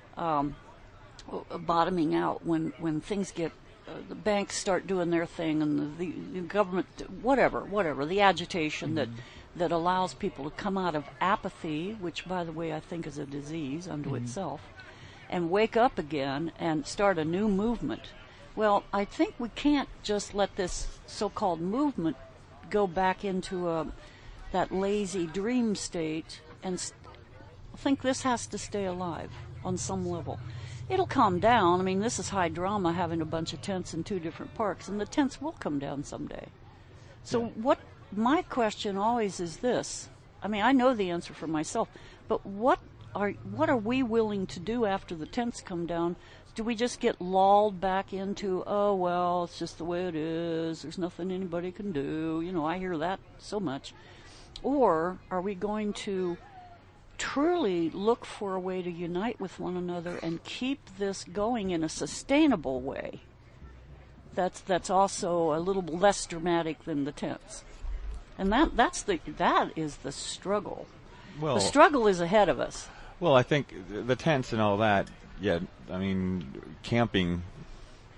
bottoming out, when things get, the banks start doing their thing, and the government, whatever, the agitation that allows people to come out of apathy, which, by the way, I think is a disease unto itself, and wake up again and start a new movement. Well, I think we can't just let this so-called movement go back into that lazy dream state and think this has to stay alive on some level. It'll calm down. I mean, this is high drama, having a bunch of tents in 2 different parks, and the tents will come down someday. So what my question always is this. I mean, I know the answer for myself, but what are we willing to do after the tents come down? Do we just get lulled back into, it's just the way it is, there's nothing anybody can do? I hear that so much. Or are we going to truly look for a way to unite with one another and keep this going in a sustainable way that's also a little less dramatic than the tents? And that is the struggle. Well, the struggle is ahead of us. Well, I think the tents and all that, I mean, camping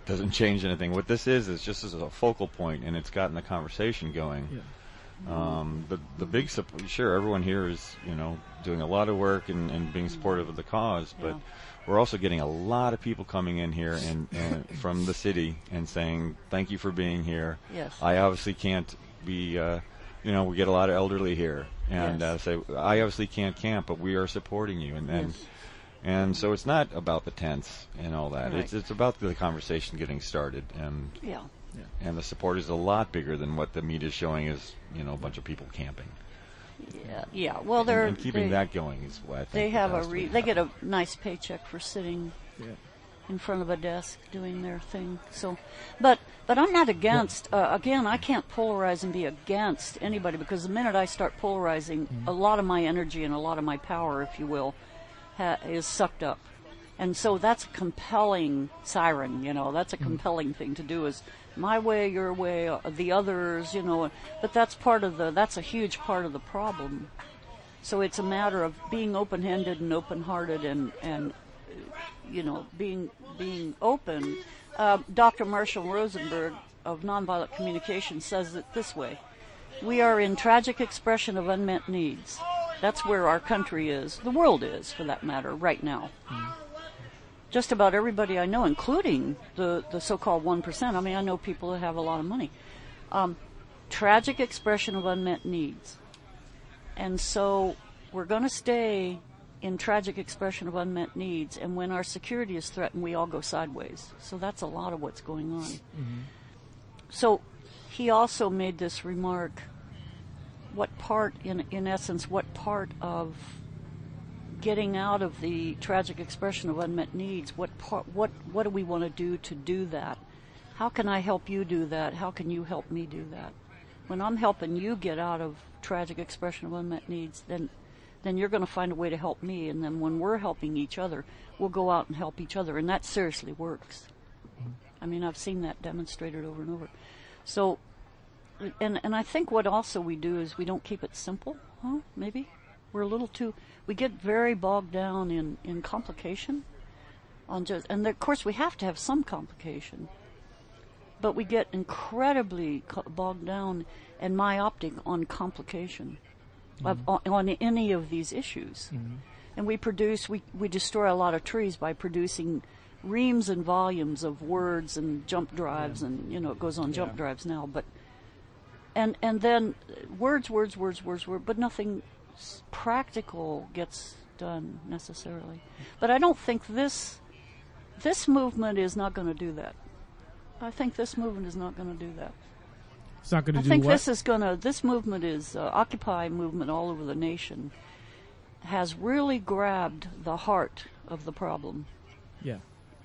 doesn't change anything. What this is just as a focal point, and it's gotten the conversation going. Yeah. The big support, sure, everyone here is, doing a lot of work and being supportive of the cause, but we're also getting a lot of people coming in here and from the city and saying, thank you for being here. Yes. I obviously can't be, we get a lot of elderly here, and say, I obviously can't camp, but we are supporting you. And so it's not about the tents and all that. Right. It's about the conversation getting started, and and the support is a lot bigger than what the media is showing as, a bunch of people camping. Yeah. Well, and keeping that going is what I think. They have they get a nice paycheck for sitting Yeah. in front of a desk doing their thing. So, but I'm not against. Again, I can't polarize and be against anybody, because the minute I start polarizing, a lot of my energy and a lot of my power, if you will, is sucked up. And so that's a compelling siren, that's a compelling thing to do, is my way, your way, the others, but that's a huge part of the problem. So it's a matter of being open-handed and open-hearted and being open. Dr. Marshall Rosenberg of Nonviolent Communication says it this way: we are in tragic expression of unmet needs. That's where our country is, the world is, for that matter, right now. Just about everybody I know, including the so-called 1%. I mean, I know people that have a lot of money. Tragic expression of unmet needs. And so we're going to stay in tragic expression of unmet needs, and when our security is threatened, we all go sideways. So that's a lot of what's going on. So he also made this remark, in essence, what part of getting out of the tragic expression of unmet needs, what do we want to do that? How can I help you do that? How can you help me do that? When I'm helping you get out of tragic expression of unmet needs, then you're going to find a way to help me, and then when we're helping each other, we'll go out and help each other, and that seriously works. I mean, I've seen that demonstrated over and over. So, and I think what also we do is we don't keep it simple, maybe? We're a little too, we get very bogged down in complication, and of course we have to have some complication, but we get incredibly bogged down and myopic on complication on any of these issues. And we destroy a lot of trees by producing reams and volumes of words and jump drives, and it goes on jump drives now, but and then words, but nothing practical gets done necessarily. But I don't think this movement is not going to do that. I think this movement is not going to do that. It's not going to do what? I think this movement is Occupy movement all over the nation has really grabbed the heart of the problem. Yeah.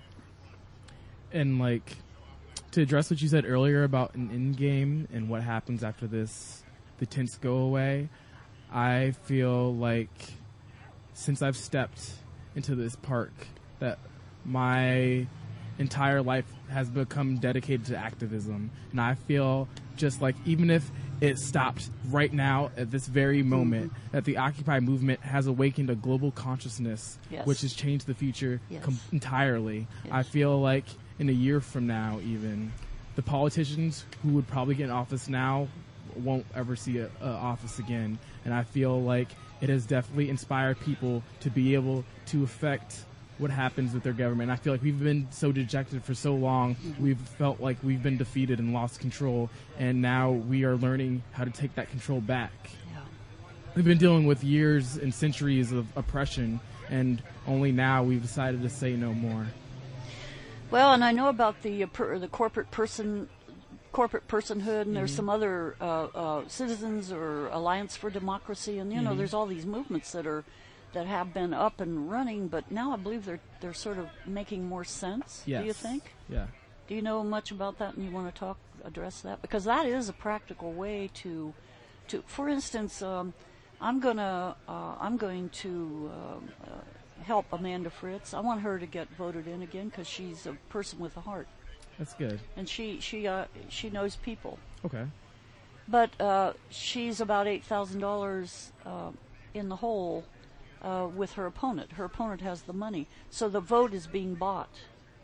And to address what you said earlier about an end game and what happens after the tents go away, I feel like since I've stepped into this park that my entire life has become dedicated to activism. And I feel just like even if it stopped right now at this very moment, that the Occupy movement has awakened a global consciousness which has changed the future entirely. I feel like in a year from now even, the politicians who would probably get in office now won't ever see an office again. And I feel like it has definitely inspired people to be able to affect what happens with their government. I feel like we've been so dejected for so long. We've felt like we've been defeated and lost control, and now we are learning how to take that control back. We've been dealing with years and centuries of oppression, and only now we've decided to say no more. Well, and I know about the corporate personhood, and there's some other Citizens or Alliance for Democracy, and there's all these movements that have been up and running, but now I believe they're sort of making more sense. Yes. Do you think? Yeah. Do you know much about that, and you want to address that? Because that is a practical way to for instance, I'm going to help Amanda Fritz. I want her to get voted in again because she's a person with a heart. That's good. And she knows people. Okay. But she's about $8,000 in the hole with her opponent. Her opponent has the money, so the vote is being bought.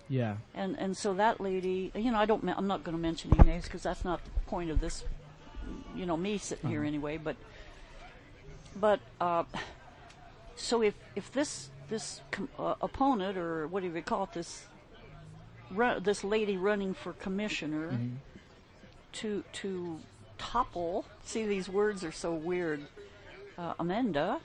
Yeah. And so that lady, I'm not going to mention any names because that's not the point of this, me sitting here anyway. But so if this opponent, or what do you call it, this lady running for commissioner, to topple, see, these words are so weird, Amanda,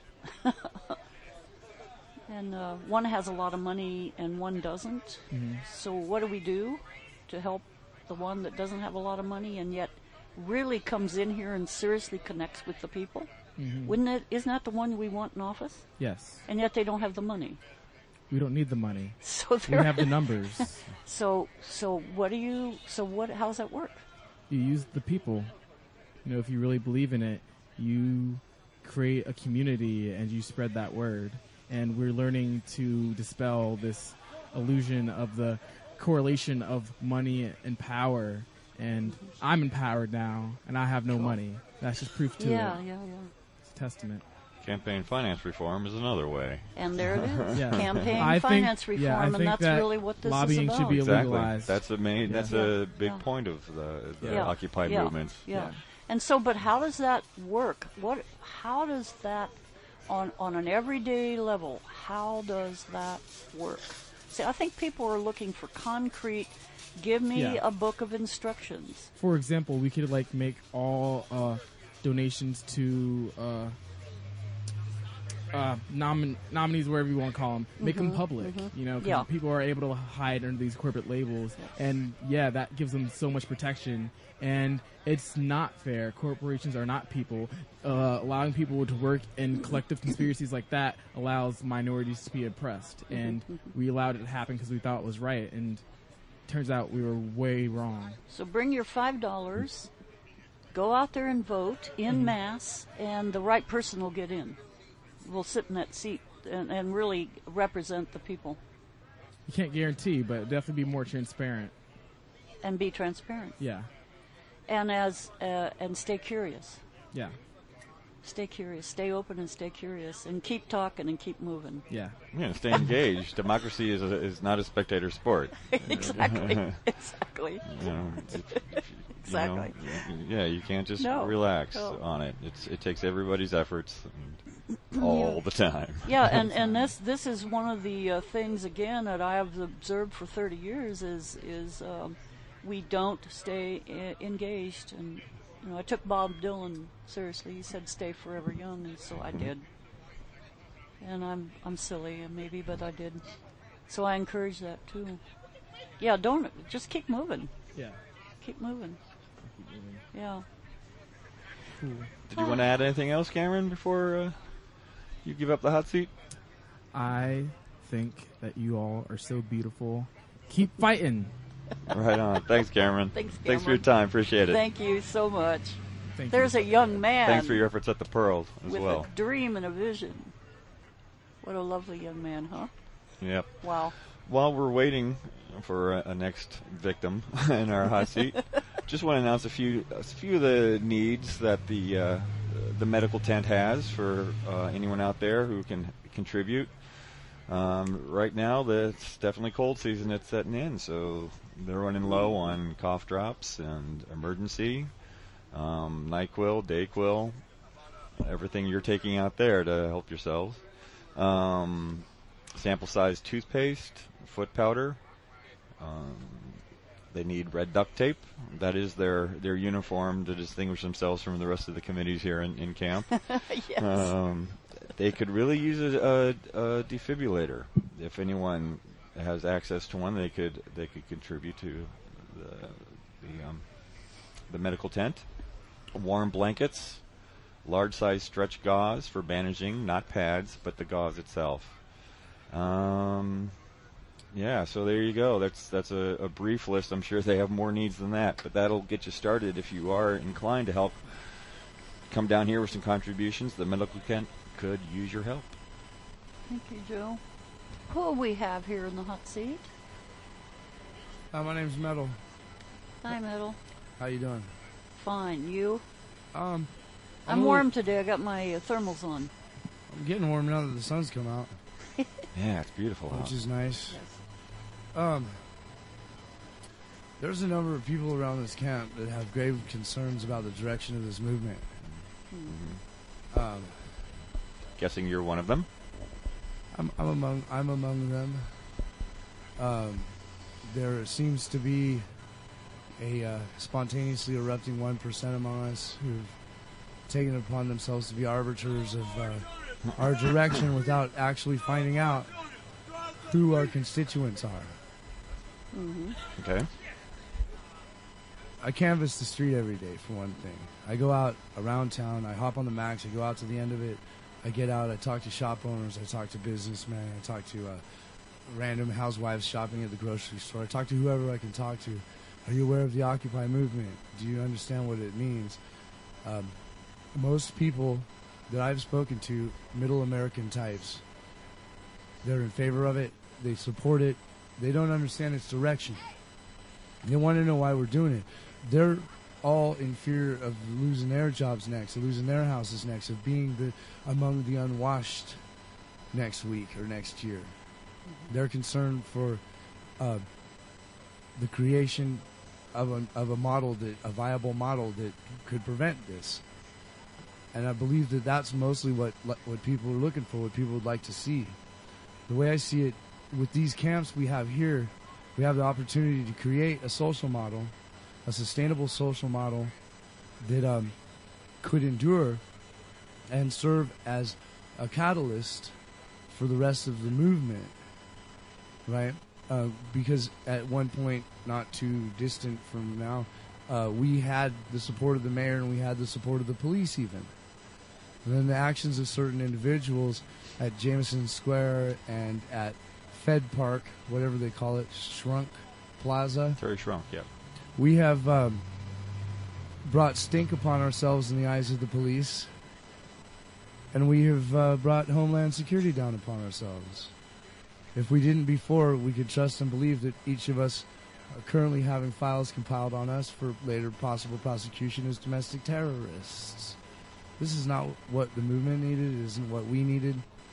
and one has a lot of money and one doesn't. So what do we do to help the one that doesn't have a lot of money and yet really comes in here and seriously connects with the people? Isn't that the one we want in office? Yes. And yet they don't have the money. We don't need the money. So We have the numbers. So how does that work? You use the people. If you really believe in it, you create a community and you spread that word. And we're learning to dispel this illusion of the correlation of money and power. And I'm empowered now, and I have no money. That's just proof to it. Yeah. It's a testament. Campaign finance reform is another way. And there it is. Yeah. Campaign finance reform, I and think that's that really what this lobbying is about. should be Exactly. legalized. That's a big point of the Occupy movements. Yeah. And so, but how does that work? How does that, on an everyday level, how does that work? See, I think people are looking for concrete, give me a book of instructions. For example, we could make all donations to nominees, wherever you want to call them, make them public. 'Cause people are able to hide under these corporate labels, and that gives them so much protection. And it's not fair. Corporations are not people. Allowing people to work in collective conspiracies like that allows minorities to be oppressed. And we allowed it to happen because we thought it was right. And turns out we were way wrong. So bring your $5, go out there and vote in mass, and the right person will get in. Will sit in that seat and really represent the people. You can't guarantee, but definitely be more transparent. And be transparent. Yeah. And and stay curious. Yeah. Stay curious. Stay open and stay curious. And keep talking and keep moving. Yeah. Yeah, stay engaged. Democracy is not a spectator sport. Exactly. Exactly. Exactly. You can't just relax on it. It takes everybody's efforts all the time. Yeah, and this is one of the things again that I have observed for 30 years is we don't stay engaged. And I took Bob Dylan seriously. He said stay forever young, and so I did. And I'm silly maybe, but I did. So I encourage that too. Yeah, just keep moving. Yeah. Keep moving. Yeah. Cool. Did you want to add anything else, Cameron, before you give up the hot seat? I think that you all are so beautiful. Keep fighting. Right on. Thanks, Cameron. Thanks, Thanks for your time. Appreciate it. Thank you so much. Thank There's you. a young man. Thanks for your efforts at the Pearl as with well. a dream and a vision. What a lovely young man, huh? Yep. Wow. While we're waiting for a next victim in our hot seat, just want to announce a few of the needs that the medical tent has for anyone out there who can contribute. Right now, it's definitely cold season. It's setting in, so they're running low on cough drops and emergency, NyQuil, DayQuil, everything you're taking out there to help yourselves. Sample size toothpaste, foot powder. They need red duct tape. That is their uniform to distinguish themselves from the rest of the committees here in camp. Yes. They could really use a defibrillator. If anyone has access to one, they could contribute to the medical tent. Warm blankets, large size stretch gauze for bandaging, not pads, but the gauze itself. Yeah, so there you go. That's a brief list. I'm sure they have more needs than that, but that'll get you started if you are inclined to help. Come down here with some contributions. The medical tent could use your help. Thank you, Joe. Who do we have here in the hot seat? My name's Metal. Hi, Metal. How you doing? Fine. You? I'm warm today. I got my thermals on. I'm getting warm now that the sun's come out, Yeah, it's beautiful out. which is nice. Yes. There's a number of people around this camp that have grave concerns about the direction of this movement. Guessing you're one of them? I'm among them. There seems to be a spontaneously erupting 1% among us who've taken it upon themselves to be arbiters of our direction without actually finding out who our constituents are. Okay. I canvass the street every day, for one thing. I go out around town, I hop on the Max, I go out to the end of it, I get out, I talk to shop owners, I talk to businessmen, I talk to random housewives shopping at the grocery store, I talk to whoever I can talk to. Are you aware of the Occupy movement? Do you understand what it means? Most people that I've spoken to, middle American types, they're in favor of it, they support it, they don't understand its direction. They want to know why we're doing it. They're all in fear of losing their jobs next, of losing their houses next, of being among the unwashed next week or next year. They're concerned for the creation of a model, a viable model that could prevent this. And I believe that that's mostly what people are looking for, what people would like to see. The way I see it, with these camps we have here, we have the opportunity to create a social model, a sustainable social model that could endure and serve as a catalyst for the rest of the movement, right? Because at one point, not too distant from now, we had the support of the mayor and we had the support of the police even. And then the actions of certain individuals at Jameson Square and at Fed Park, whatever they call it, Shrunk Plaza. Very shrunk, yeah. We have brought stink upon ourselves in the eyes of the police, and we have brought Homeland Security down upon ourselves. If we didn't before, we could trust and believe that each of us are currently having files compiled on us for later possible prosecution as domestic terrorists. This is not what the movement needed. It isn't what we needed.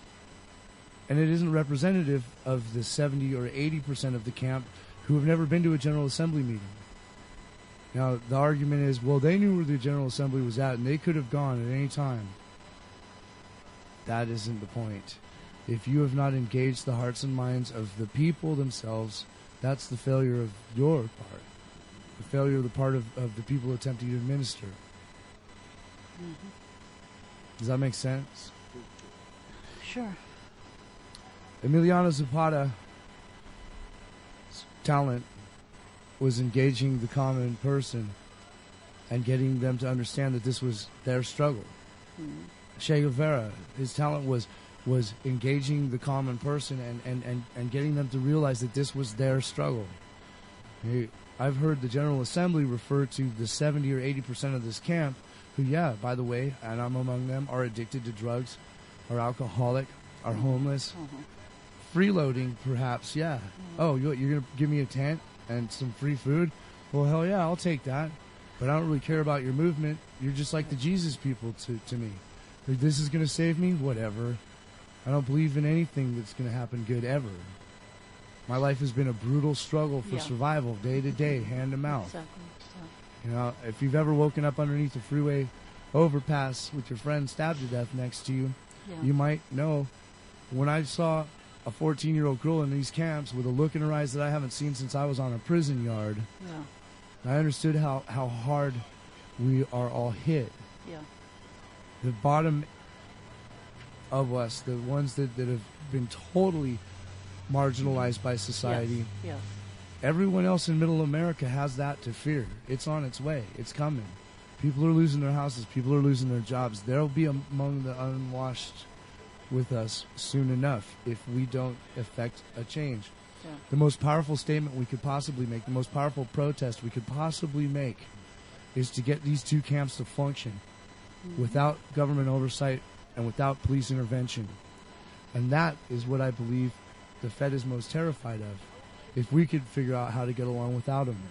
And it isn't representative of the 70 or 80% of the camp who have never been to a General Assembly meeting. Now, the argument is, well, they knew where the General Assembly was at, and they could have gone at any time. That isn't the point. If you have not engaged the hearts and minds of the people themselves, that's the failure of your part. The failure of the part of the people attempting to administer. Does that make sense? Sure. Emiliano Zapata's talent was engaging the common person and getting them to understand that this was their struggle. Che Guevara, his talent was engaging the common person and getting them to realize that this was their struggle. I've heard the General Assembly refer to the 70 or 80% of this camp who, yeah, by the way, and I'm among them, are addicted to drugs, are alcoholic, are homeless. Freeloading, perhaps, yeah. Oh, you're going to give me a tent and some free food? Well, hell yeah, I'll take that. But I don't really care about your movement. You're just like the Jesus people to me. Like, this is going to save me? Whatever. I don't believe in anything that's going to happen good ever. My life has been a brutal struggle for survival, day to day, hand to mouth. Exactly. You know, if you've ever woken up underneath a freeway overpass with your friend stabbed to death next to you, you might know. When I saw a 14-year-old girl in these camps with a look in her eyes that I haven't seen since I was on a prison yard, I understood how hard we are all hit. Yeah. The bottom of us, the ones that have been totally marginalized by society. Yeah. Everyone else in Middle America has that to fear. It's on its way. It's coming. People are losing their houses. People are losing their jobs. They'll be among the unwashed with us soon enough if we don't effect a change. Yeah. The most powerful statement we could possibly make, the most powerful protest we could possibly make, is to get these two camps to function without government oversight and without police intervention. And that is what I believe the Fed is most terrified of. If we could figure out how to get along without them.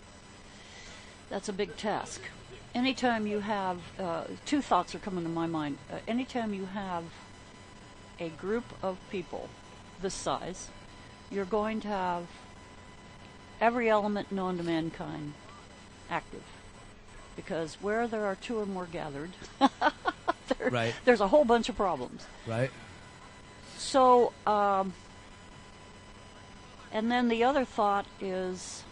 That's a big task. Anytime you have, two thoughts are coming to my mind. Anytime you have a group of people this size, you're going to have every element known to mankind active. Because where there are two or more gathered, Right. there's a whole bunch of problems. Right. So, and then the other thought is,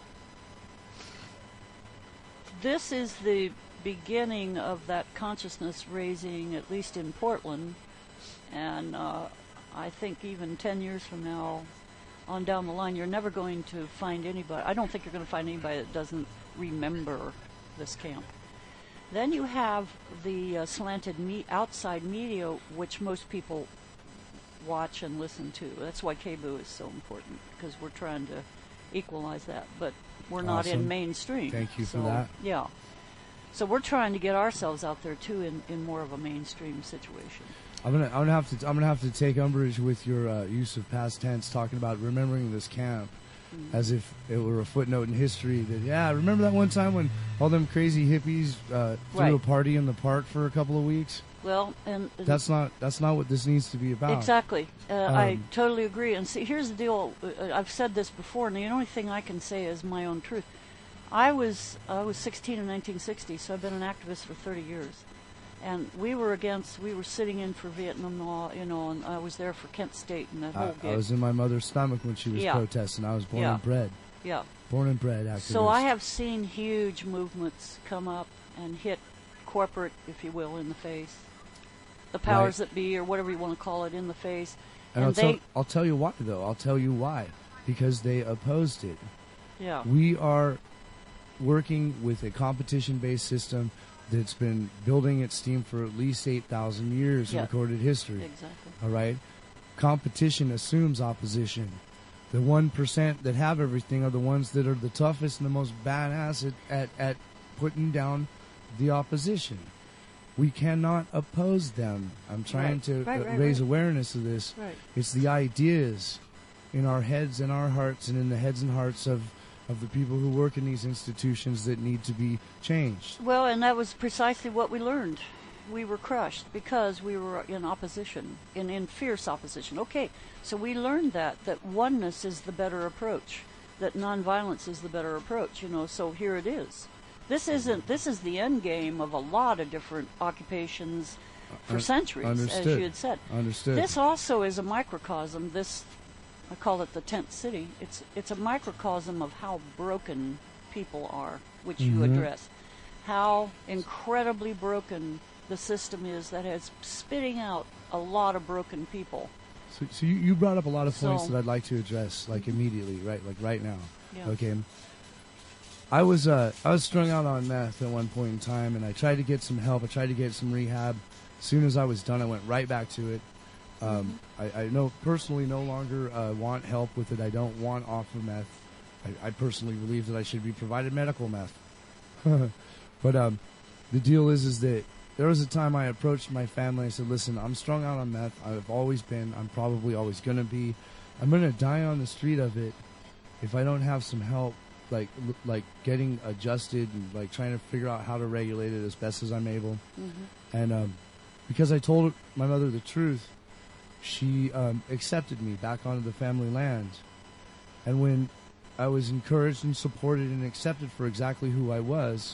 this is the beginning of that consciousness raising, at least in Portland, and I think even 10 years from now, on down the line, you're never going to find anybody, I don't think you're going to find anybody that doesn't remember this camp. Then you have the slanted outside media, which most people watch and listen to. That's why KBOO is so important, because we're trying to equalize that, but we're not in Awesome. mainstream. Thank you for So, that. Yeah. So we're trying to get ourselves out there too in more of a mainstream situation. I'm gonna have to take umbrage with your use of past tense, talking about remembering this camp, as if it were a footnote in history. That remember that one time when all them crazy hippies threw Right. a party in the park for a couple of weeks? Well, and That's not what this needs to be about. exactly. I totally agree. And see, here's the deal. I've said this before, and the only thing I can say is my own truth. I was 16 in 1960, so I've been an activist for 30 years. And we were sitting in for Vietnam law, and I was there for Kent State and that whole I gig. was in my mother's stomach when she was Yeah. protesting. I was born Yeah. and bred. Yeah. Born and bred activist. So I have seen huge movements come up and hit corporate, if you will, in the face. The powers that be, or whatever you want to call it, in the face. And And I'll tell you why, though. I'll tell you why. Because they opposed it. yeah. We are working with a competition-based system that's been building its steam for at least 8,000 years Yeah. in recorded history. Exactly. All right? Competition assumes opposition. The 1% that have everything are the ones that are the toughest and the most badass at putting down the opposition. We cannot oppose them. I'm trying Right. to Right, raise right. awareness of this. Right. It's the ideas in our heads and our hearts and in the heads and hearts of the people who work in these institutions that need to be changed. Well, and that was precisely what we learned. We were crushed because we were in opposition, in fierce opposition. Okay, so we learned that oneness is the better approach, that nonviolence is the better approach, so here it is. This is the end game of a lot of different occupations for centuries, as Understood. you had said. Understood. This also is a microcosm. I call it the tent city. It's a microcosm of how broken people are, which you address. How incredibly broken the system is that is spitting out a lot of broken people. So you brought up a lot of points So- that I'd like to address, like immediately, right? Like right now. Yeah. Okay. I was strung out on meth at one point in time, and I tried to get some help. I tried to get some rehab. As soon as I was done, I went right back to it. I know personally no longer want help with it. I don't want off of meth. I personally believe that I should be provided medical meth. But the deal is that there was a time I approached my family. I said, "Listen, I'm strung out on meth. I've always been. I'm probably always going to be. I'm going to die on the street of it if I don't have some help, like getting adjusted and like trying to figure out how to regulate it as best as I'm able." And because I told my mother the truth, she accepted me back onto the family land. And when I was encouraged and supported and accepted for exactly who I was,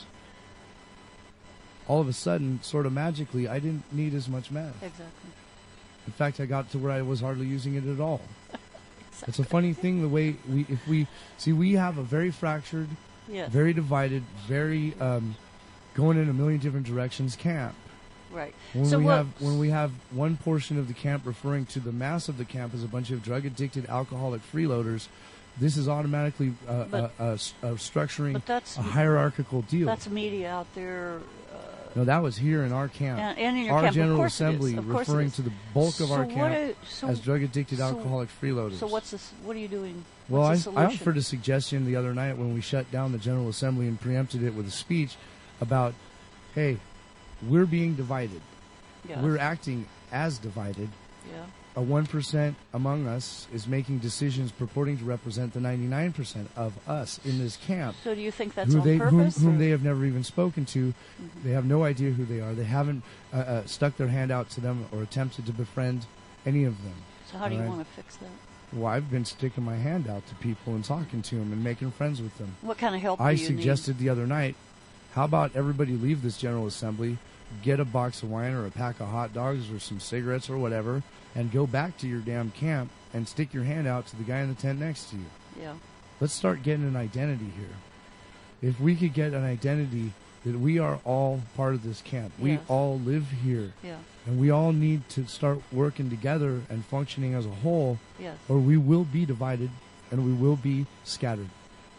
all of a sudden, sort of magically, I didn't need as much meth. Exactly. In fact, I got to where I was hardly using it at all. It's a funny thing the way we have a very fractured, Yes. very divided, very going in a million different directions camp. Right. When we have one portion of the camp referring to the mass of the camp as a bunch of drug addicted alcoholic freeloaders, this is automatically structuring but that's- a hierarchical deal. That's media out there. No, that was here in our camp. And in your our camp, of General course it is. Assembly Of course it referring is. to the bulk of So our what camp so- as drug addicted so- alcoholic freeloaders. So what's this? What are you doing? Well, What's the I solution? offered a suggestion the other night when we shut down the General Assembly and preempted it with a speech about, hey, we're being divided. Yes. We're acting as divided. Yeah. A 1% among us is making decisions purporting to represent the 99% of us in this camp. So do you think that's who on they, purpose? whom or- they have never even spoken to. They have no idea who they are. They haven't stuck their hand out to them or attempted to befriend any of them. So how do you All right. want to fix that? Well, I've been sticking my hand out to people and talking to them and making friends with them. What kind of help I do you suggested the other night, how about everybody leave this General Assembly, get a box of wine or a pack of hot dogs or some cigarettes or whatever, and go back to your damn camp and stick your hand out to the guy in the tent next to you. need? Yeah. Let's start getting an identity here. If we could get an identity that we are all part of this camp, we Yes. all live here, Yeah. and we all need to start working together and functioning as a whole, Yes. or we will be divided and we will be scattered.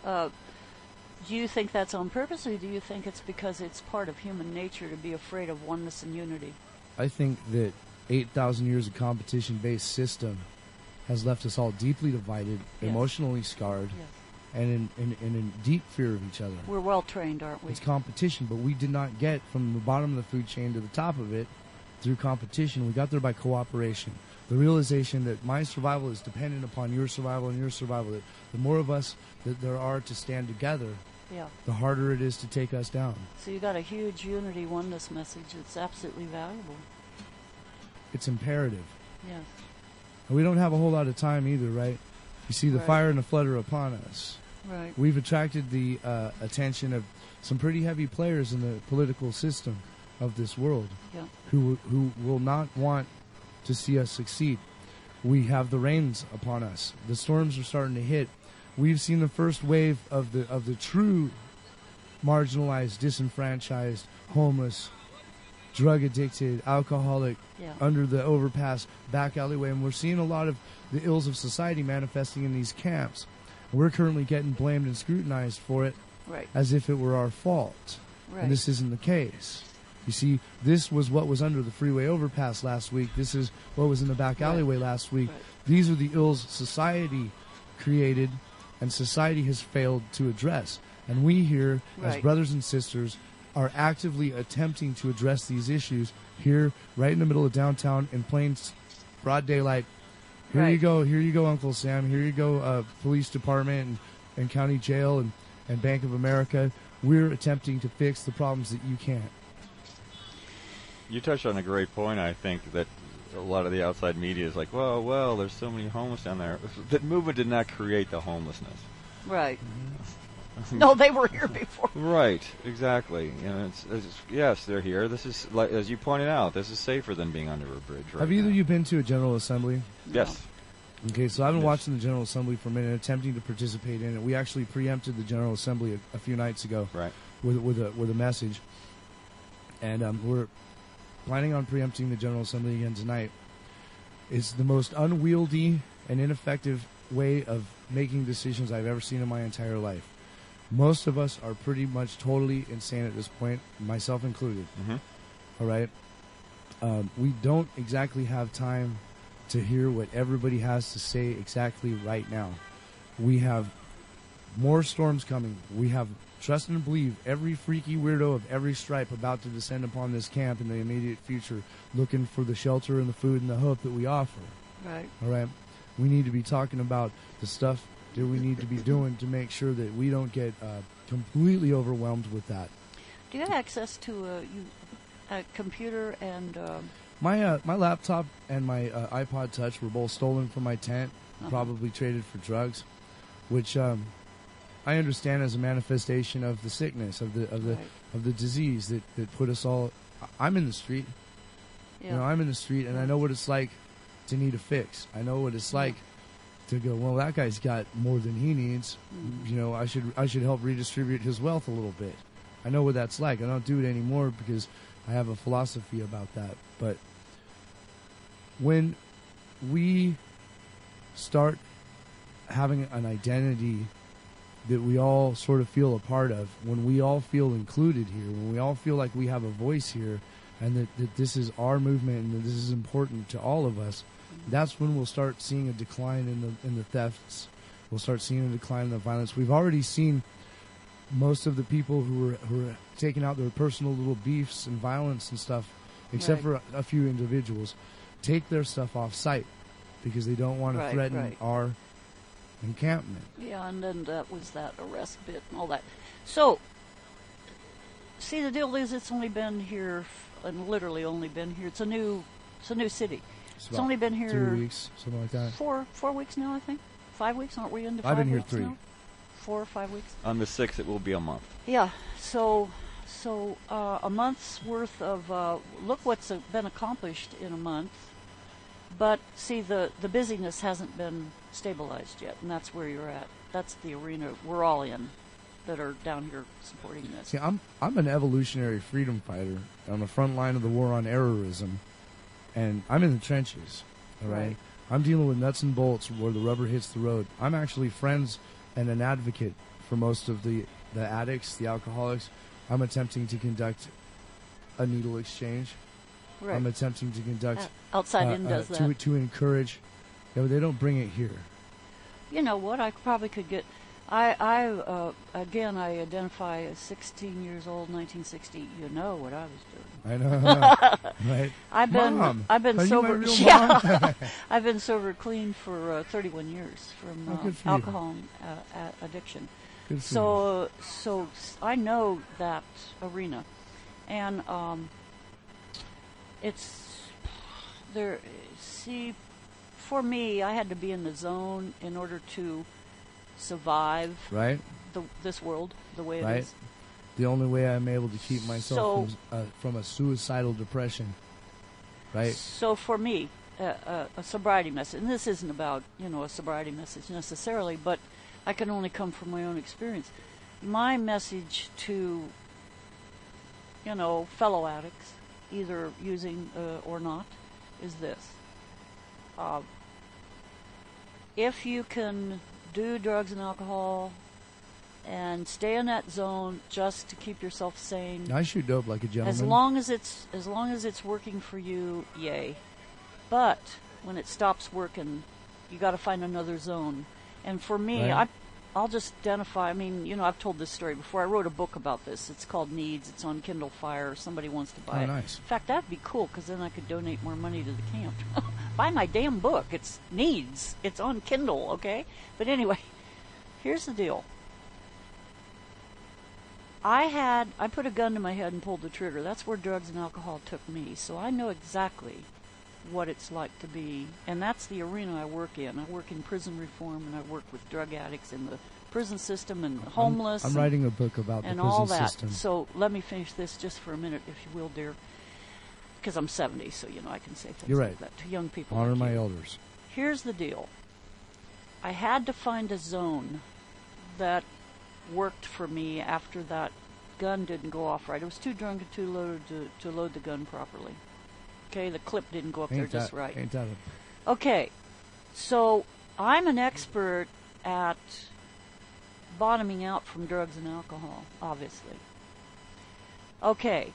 Do you think that's on purpose, or do you think it's because it's part of human nature to be afraid of oneness and unity? I think that 8,000 years of competition-based system has left us all deeply divided, Yes. emotionally scarred, Yes. and in deep fear of each other. We're well trained, aren't we? It's competition, but we did not get from the bottom of the food chain to the top of it through competition. We got there by cooperation. The realization that my survival is dependent upon your survival and your survival. That the more of us that there are to stand together, Yeah. the harder it is to take us down. So you got a huge unity oneness message that's absolutely valuable. It's imperative. Yes. And we don't have a whole lot of time either, right? You see, the Right. fire and the flood are upon us. Right. We've attracted the attention of some pretty heavy players in the political system of this world Yeah. who will not want to see us succeed. We have the rains upon us. The storms are starting to hit. We've seen the first wave of the true marginalized, disenfranchised, homeless, drug addicted, alcoholic, Yeah. under the overpass, back alleyway, and we're seeing a lot of the ills of society manifesting in these camps. We're currently getting blamed and scrutinized for it Right. as if it were our fault. Right. And this isn't the case. You see, this was what was under the freeway overpass last week. This is what was in the back Right. alleyway last week. Right. These are the ills society created and society has failed to address. And we here, as Right. brothers and sisters, are actively attempting to address these issues here, right in the middle of downtown, in plain broad daylight. Here you Right. go, Uncle Sam. Here you go, police department and county jail and Bank of America. We're attempting to fix the problems that you can't. You touched on a great point. I think that a lot of the outside media is like, well, there's so many homeless down there. The movement did not create the homelessness. Right. No, they were here before. Right, exactly. You know, yes, they're here. This is, like, as you pointed out, this is safer than being under a bridge. Right Have either now. of you been to a General Assembly? Yes. Okay, so I've been Yes. watching the General Assembly for a minute, attempting to participate in it. We actually preempted the General Assembly a few nights ago, Right. with a message, and we're planning on preempting the General Assembly again tonight. It's the most unwieldy and ineffective way of making decisions I've ever seen in my entire life. Most of us are pretty much totally insane at this point, myself included. Mm-hmm. All right. We don't exactly have time to hear what everybody has to say exactly right now. We have more storms coming. We have, trust and believe, every freaky weirdo of every stripe about to descend upon this camp in the immediate future, looking for the shelter and the food and the hope that we offer. Right. All right. We need to be talking about the stuff that we need to be doing to make sure that we don't get completely overwhelmed with that. Do you have access to a computer and? My laptop and my iPod Touch were both stolen from my tent, Uh-huh. probably traded for drugs, which I understand as a manifestation of the sickness of the Right. of the disease that put us all. I'm in the street. Yeah. You know, I'm in the street, and I know what it's like to need a fix. I know what it's like to go, well, that guy's got more than he needs. Mhm. You know, I should help redistribute his wealth a little bit. I know what that's like. I don't do it anymore because I have a philosophy about that. But when we start having an identity that we all sort of feel a part of, when we all feel included here, when we all feel like we have a voice here, and that this is our movement and that this is important to all of us, that's when we'll start seeing a decline in the thefts. We'll start seeing a decline in the violence. We've already seen most of the people who are taking out their personal little beefs and violence and stuff, except Right. for a few individuals, take their stuff off site because they don't want to Right, threaten right. our encampment. Yeah, and then that was that arrest bit and all that. So, see, the deal is, it's only been here, and literally only been here. It's a new city. It's only been here 3 weeks, something like that. 4 weeks now, I think. 5 weeks, aren't we into 5 I've been here weeks 3. now? 4 or 5 weeks. On the 6th, it will be a month. Yeah. So a month's worth of look what's been accomplished in a month. But see, the busyness hasn't been stabilized yet, and that's where you're at. That's the arena we're all in, that are down here supporting this. See, I'm an evolutionary freedom fighter on the front line of the war on errorism, and I'm in the trenches. All right. I'm dealing with nuts and bolts where the rubber hits the road. I'm actually friends and an advocate for most of the addicts, the alcoholics. I'm attempting to conduct a needle exchange. Right. I'm attempting to conduct Outside in does that. to encourage. Yeah, but they don't bring it here. You know what? I probably could get. I identify as 16 years old, 1960. You know what I was doing. I know, right? I've been Mom, been are sober. you my real Yeah, mom? I've been sober clean for 31 years from Oh, good for you. alcohol addiction. Good for So I know that arena, and it's there. See, for me, I had to be in the zone in order to survive you. Right? this world the way it Right. is. The only way I'm able to keep myself So- from a suicidal depression. Right? So for me, a sobriety message, and this isn't about a sobriety message necessarily, but I can only come from my own experience. My message to fellow addicts, either using or not, is this: if you can do drugs and alcohol and stay in that zone just to keep yourself sane, I shoot dope like a gentleman. as long as it's working for you, yay. But when it stops working, you got to find another zone. And for me, Right. I'll just identify. I mean, I've told this story before. I wrote a book about this. It's called Needs. It's on Kindle Fire. If somebody wants to buy Oh, it. nice. In fact, that'd be cool because then I could donate more money to the camp. Buy my damn book. It's Needs. It's on Kindle, okay? But anyway, here's the deal. I put a gun to my head and pulled the trigger. That's where drugs and alcohol took me. So I know exactly what it's like to be, and that's the arena I work in. I work in prison reform, and I work with drug addicts in the prison system and the homeless. I'm writing a book about the and prison all that. system. So let me finish this just for a minute, if you will, dear, because I'm 70, so I can say things You're like right. that to young people. Honor like my you. elders. Here's the deal. I had to find a zone that worked for me after that gun didn't go off right. I was too drunk and too loaded to load the gun properly. Okay, the clip didn't go up there just right. Ain't that Okay, so I'm an expert at bottoming out from drugs and alcohol, obviously. Okay,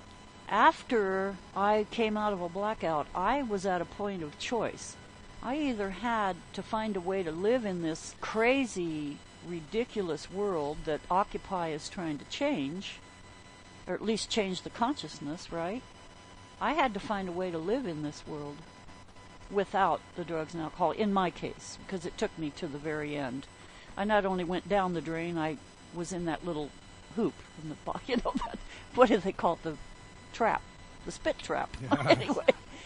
after I came out of a blackout, I was at a point of choice. I either had to find a way to live in this crazy, ridiculous world that Occupy is trying to change, or at least change the consciousness, right? I had to find a way to live in this world without the drugs and alcohol, in my case, because it took me to the very end. I not only went down the drain, I was in that little hoop in the that, what do they call it, the trap, the spit trap. Anyway.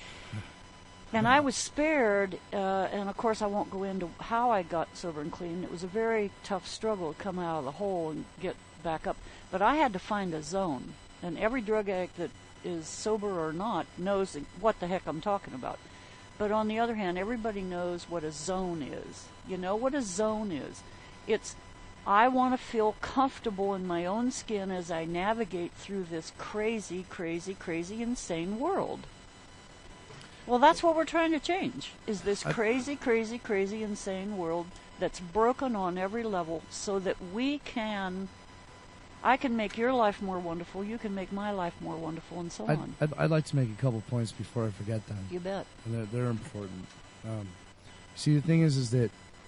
And I was spared, and of course I won't go into how I got sober and clean. It was a very tough struggle to come out of the hole and get back up. But I had to find a zone, and every drug addict that is sober or not knows what the heck I'm talking about. But on the other hand, everybody knows what a zone is. You know what a zone is? It's, I want to feel comfortable in my own skin as I navigate through this crazy, crazy, crazy, insane world. Well, that's what we're trying to change, is this crazy, crazy, crazy, insane world that's broken on every level so that I can make your life more wonderful, you can make my life more wonderful, and so on. I'd like to make a couple points before I forget them. You bet. And they're important. See, the thing is that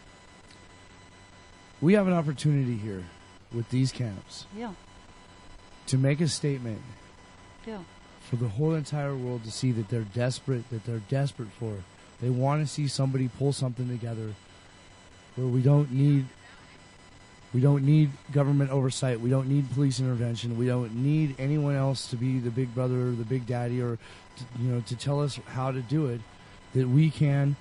we have an opportunity here with these camps Yeah, to make a statement yeah. for the whole entire world to see that they're desperate for. They want to see somebody pull something together where we don't need government oversight. We don't need police intervention. We don't need anyone else to be the big brother or the big daddy or to tell us how to do it. that we can.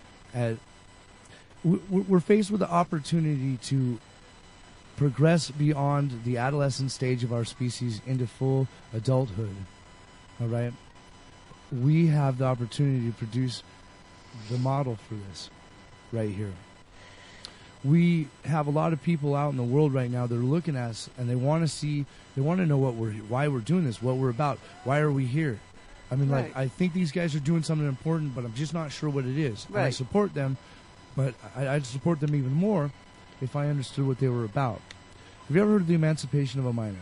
We're faced with the opportunity to progress beyond the adolescent stage of our species into full adulthood. All right? We have the opportunity to produce the model for this right here. We have a lot of people out in the world right now that are looking at us, and they want to know why we're doing this, what we're about, why are we here. I mean, Right. like, I think these guys are doing something important, but I'm just not sure what it is. And I Right. support them, but I'd support them even more if I understood what they were about. Have you ever heard of the emancipation of a minor?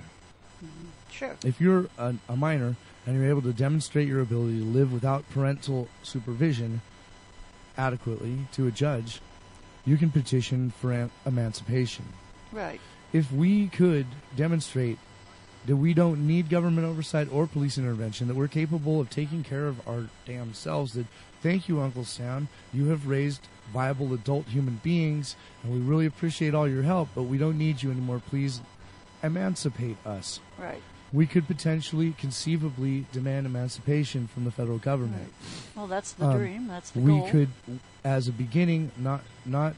Sure. If you're a minor and you're able to demonstrate your ability to live without parental supervision adequately to a judge, you can petition for emancipation. Right. If we could demonstrate that we don't need government oversight or police intervention, that we're capable of taking care of our damn selves, that thank you, Uncle Sam, you have raised viable adult human beings, and we really appreciate all your help, but we don't need you anymore. Please emancipate us. Right. We could potentially, conceivably, demand emancipation from the federal government. Well, that's the dream. That's the We goal. could, as a beginning, not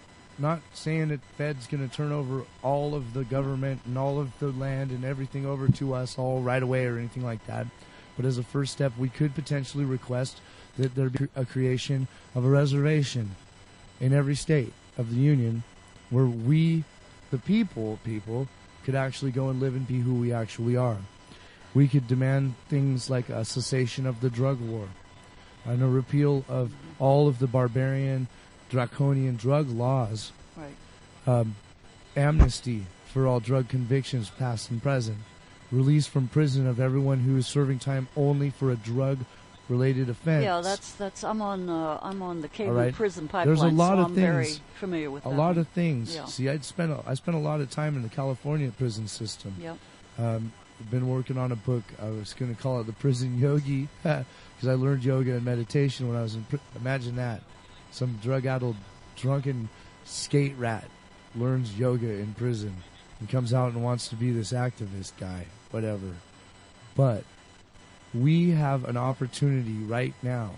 saying that Fed's going to turn over all of the government and all of the land and everything over to us all right away or anything like that. But as a first step, we could potentially request that there be a creation of a reservation in every state of the union where we, the people, could actually go and live and be who we actually are. We could demand things like a cessation of the drug war and a repeal of all of the barbarian, draconian drug laws, Right. amnesty for all drug convictions past and present, release from prison of everyone who is serving time only for a drug-related offense. Yeah, that's. I'm on the cable All right. prison pipeline. There's a lot so of I'm very things- familiar with a that lot one. of things. Yeah. See, I spent a lot of time in the California prison system. Yep. I've been working on a book. I was going to call it The Prison Yogi because I learned yoga and meditation when I was in imagine that. Some drug-addled, drunken skate rat learns yoga in prison and comes out and wants to be this activist guy, whatever. But we have an opportunity right now.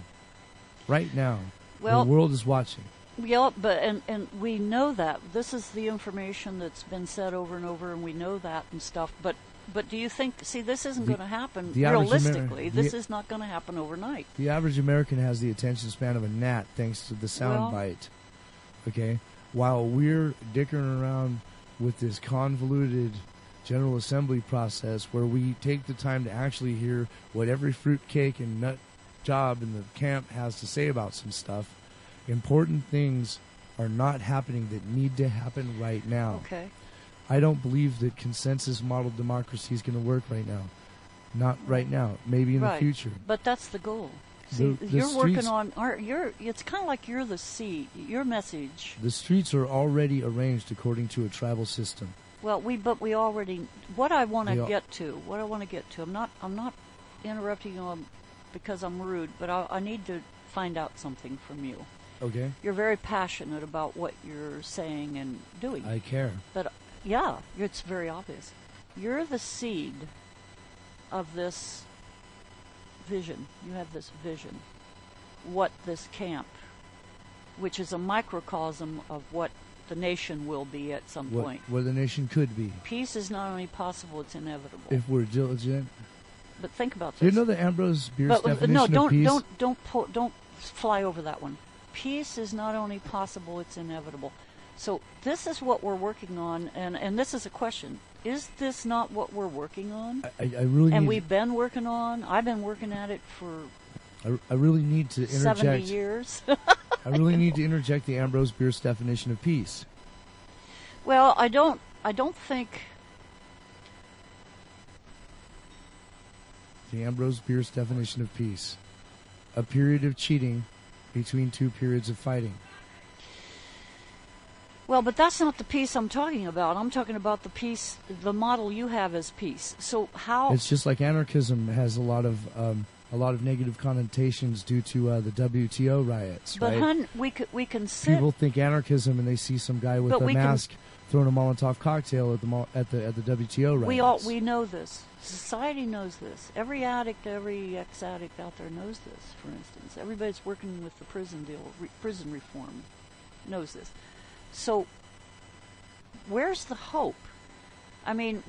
Well- the world is watching. Yeah, but and we know that this is the information that's been said over and over, and we know that and stuff. But do you think? See, this isn't going to happen the average realistically. This the- is not going to happen overnight. The average American has the attention span of a gnat thanks to the sound Well- bite. Okay? While we're dickering around with this convoluted General Assembly process where we take the time to actually hear what every fruitcake and nut job in the camp has to say about some stuff, important things are not happening that need to happen right now. Okay. I don't believe that consensus model democracy is going to work right now. Not right now. Maybe in Right. the future. But that's the goal. See, The you're working streets- on. It's kind of like you're the seed. Your message. The streets are already arranged according to a tribal system. Well, we already. What I want We to all- get to. What I want to get to. I'm not interrupting you because I'm rude, but I need to find out something from you. Okay? You're very passionate about what you're saying and doing. I care. But yeah, it's very obvious. You're the seed of this vision. You have this vision. What this camp, which is a microcosm of what the nation will be at some point. What the nation could be Peace is not only possible, it's inevitable. if we're diligent. But think about Do you this. know the Ambrose Bierce But definition no, of peace? don't fly over that one. Peace is not only possible, it's inevitable. So this is what we're working on, and this is a question. Is this not what we're working on? I really And need. we've been working on. I've been working at it for I really need to 70 interject. years. I really need to interject the Ambrose Bierce definition of peace. Well, I don't think. The Ambrose Bierce definition of peace: a period of cheating between two periods of fighting. Well, but that's not the peace I'm talking about. I'm talking about the peace, the model you have as peace. So how? It's just like anarchism has a lot of negative connotations due to the WTO riots, But right? hun, we can sit. People think anarchism and they see some guy with But a we can- mask throwing a Molotov cocktail at the WTO rallies. We know this. Society knows this. Every addict, every ex-addict out there knows this. For instance, everybody that's working with the prison deal, prison reform, knows this. So, where's the hope? I mean,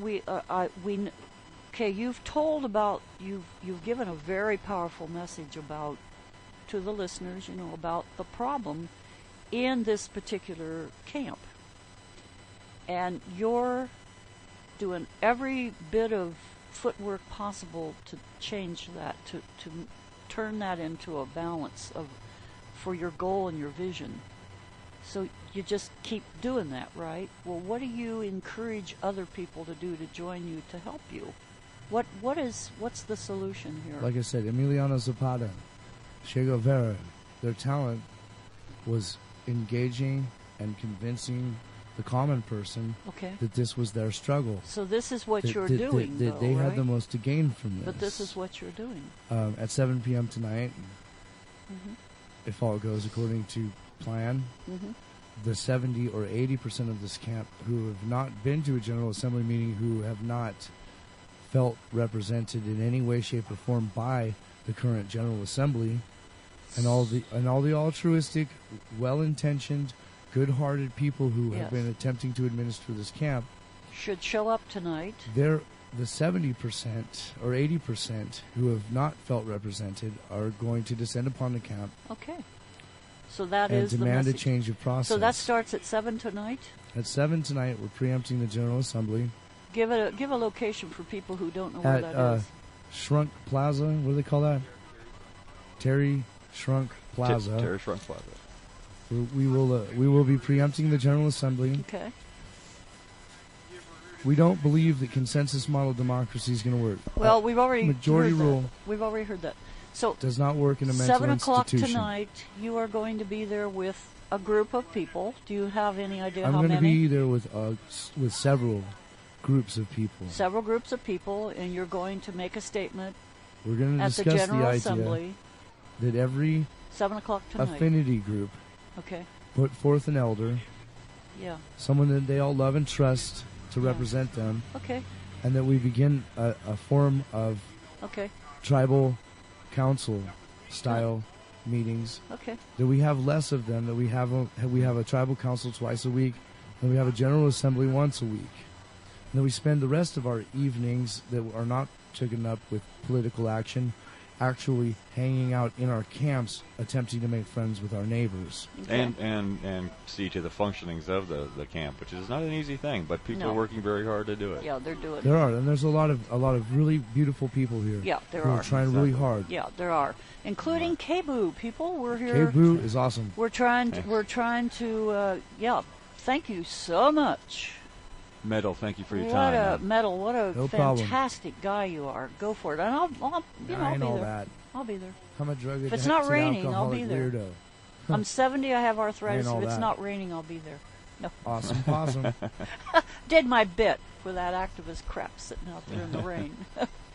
you've told about you've given a very powerful message about to the listeners, about the problem in this particular camp. And you're doing every bit of footwork possible to change that, to turn that into a balance for your goal and your vision. So you just keep doing that, right? Well, what do you encourage other people to do to join you to help you? What's the solution here? Like I said, Emiliano Zapata, Che Guevara, their talent was engaging and convincing the common person that this was their struggle. So this is what you're doing, though, they right? had the most to gain from this. But this is what you're doing. At 7 p.m. tonight, if all goes according to plan, the 70 or 80% of this camp who have not been to a General Assembly meeting, who have not felt represented in any way, shape, or form by the current General Assembly, and all the altruistic, well-intentioned, good-hearted people who have been attempting to administer this camp should show up tonight. They're the 70% or 80% who have not felt represented are going to descend upon the camp. Okay. So that and is the demand a message. change of process. So that starts at 7 tonight? At 7 tonight, we're preempting the General Assembly. Give a location for people who don't know where that is. Shrunk Plaza, what do they call that? Terry Shrunk Plaza. Terry Shrunk Plaza. We will be preempting the General Assembly. Okay. We don't believe that consensus model democracy is going to work. Well, we've already majority heard rule. That. We've already heard that. So does not work in a mental 7 o'clock institution. tonight, you are going to be there with a group of people. Do you have any idea I'm how many? going to be there with several groups of people. Several groups of people, and you're going to make a statement. We're going to discuss the General idea Assembly that every 7 o'clock tonight. affinity group put forth an elder, someone that they all love and trust to represent them, and that we begin a form of tribal council style meetings. That we have less of them. That we have a tribal council twice a week, and we have a General Assembly once a week. And then we spend the rest of our evenings that are not taken up with political action, actually hanging out in our camps, attempting to make friends with our neighbors. And see to the functionings of the camp, which is not an easy thing, but people are working very hard to do it. Yeah, they're doing it. There are, and there's a lot of really beautiful people here. Yeah, there who are trying really hard. Yeah, there are, including KBOO people. We're here. KBOO is awesome. We're trying to. Thank you so much. Metal, thank you for your time. What a no fantastic guy you are. Go for it. And I'll be all there. that. I'll be there. I'm a drug If it's not raining, I'll be there. Weirdo. I'm 70. I have arthritis. If it's that. not raining, I'll be there. No. Awesome. Did my bit for that activist crap sitting out there in the rain.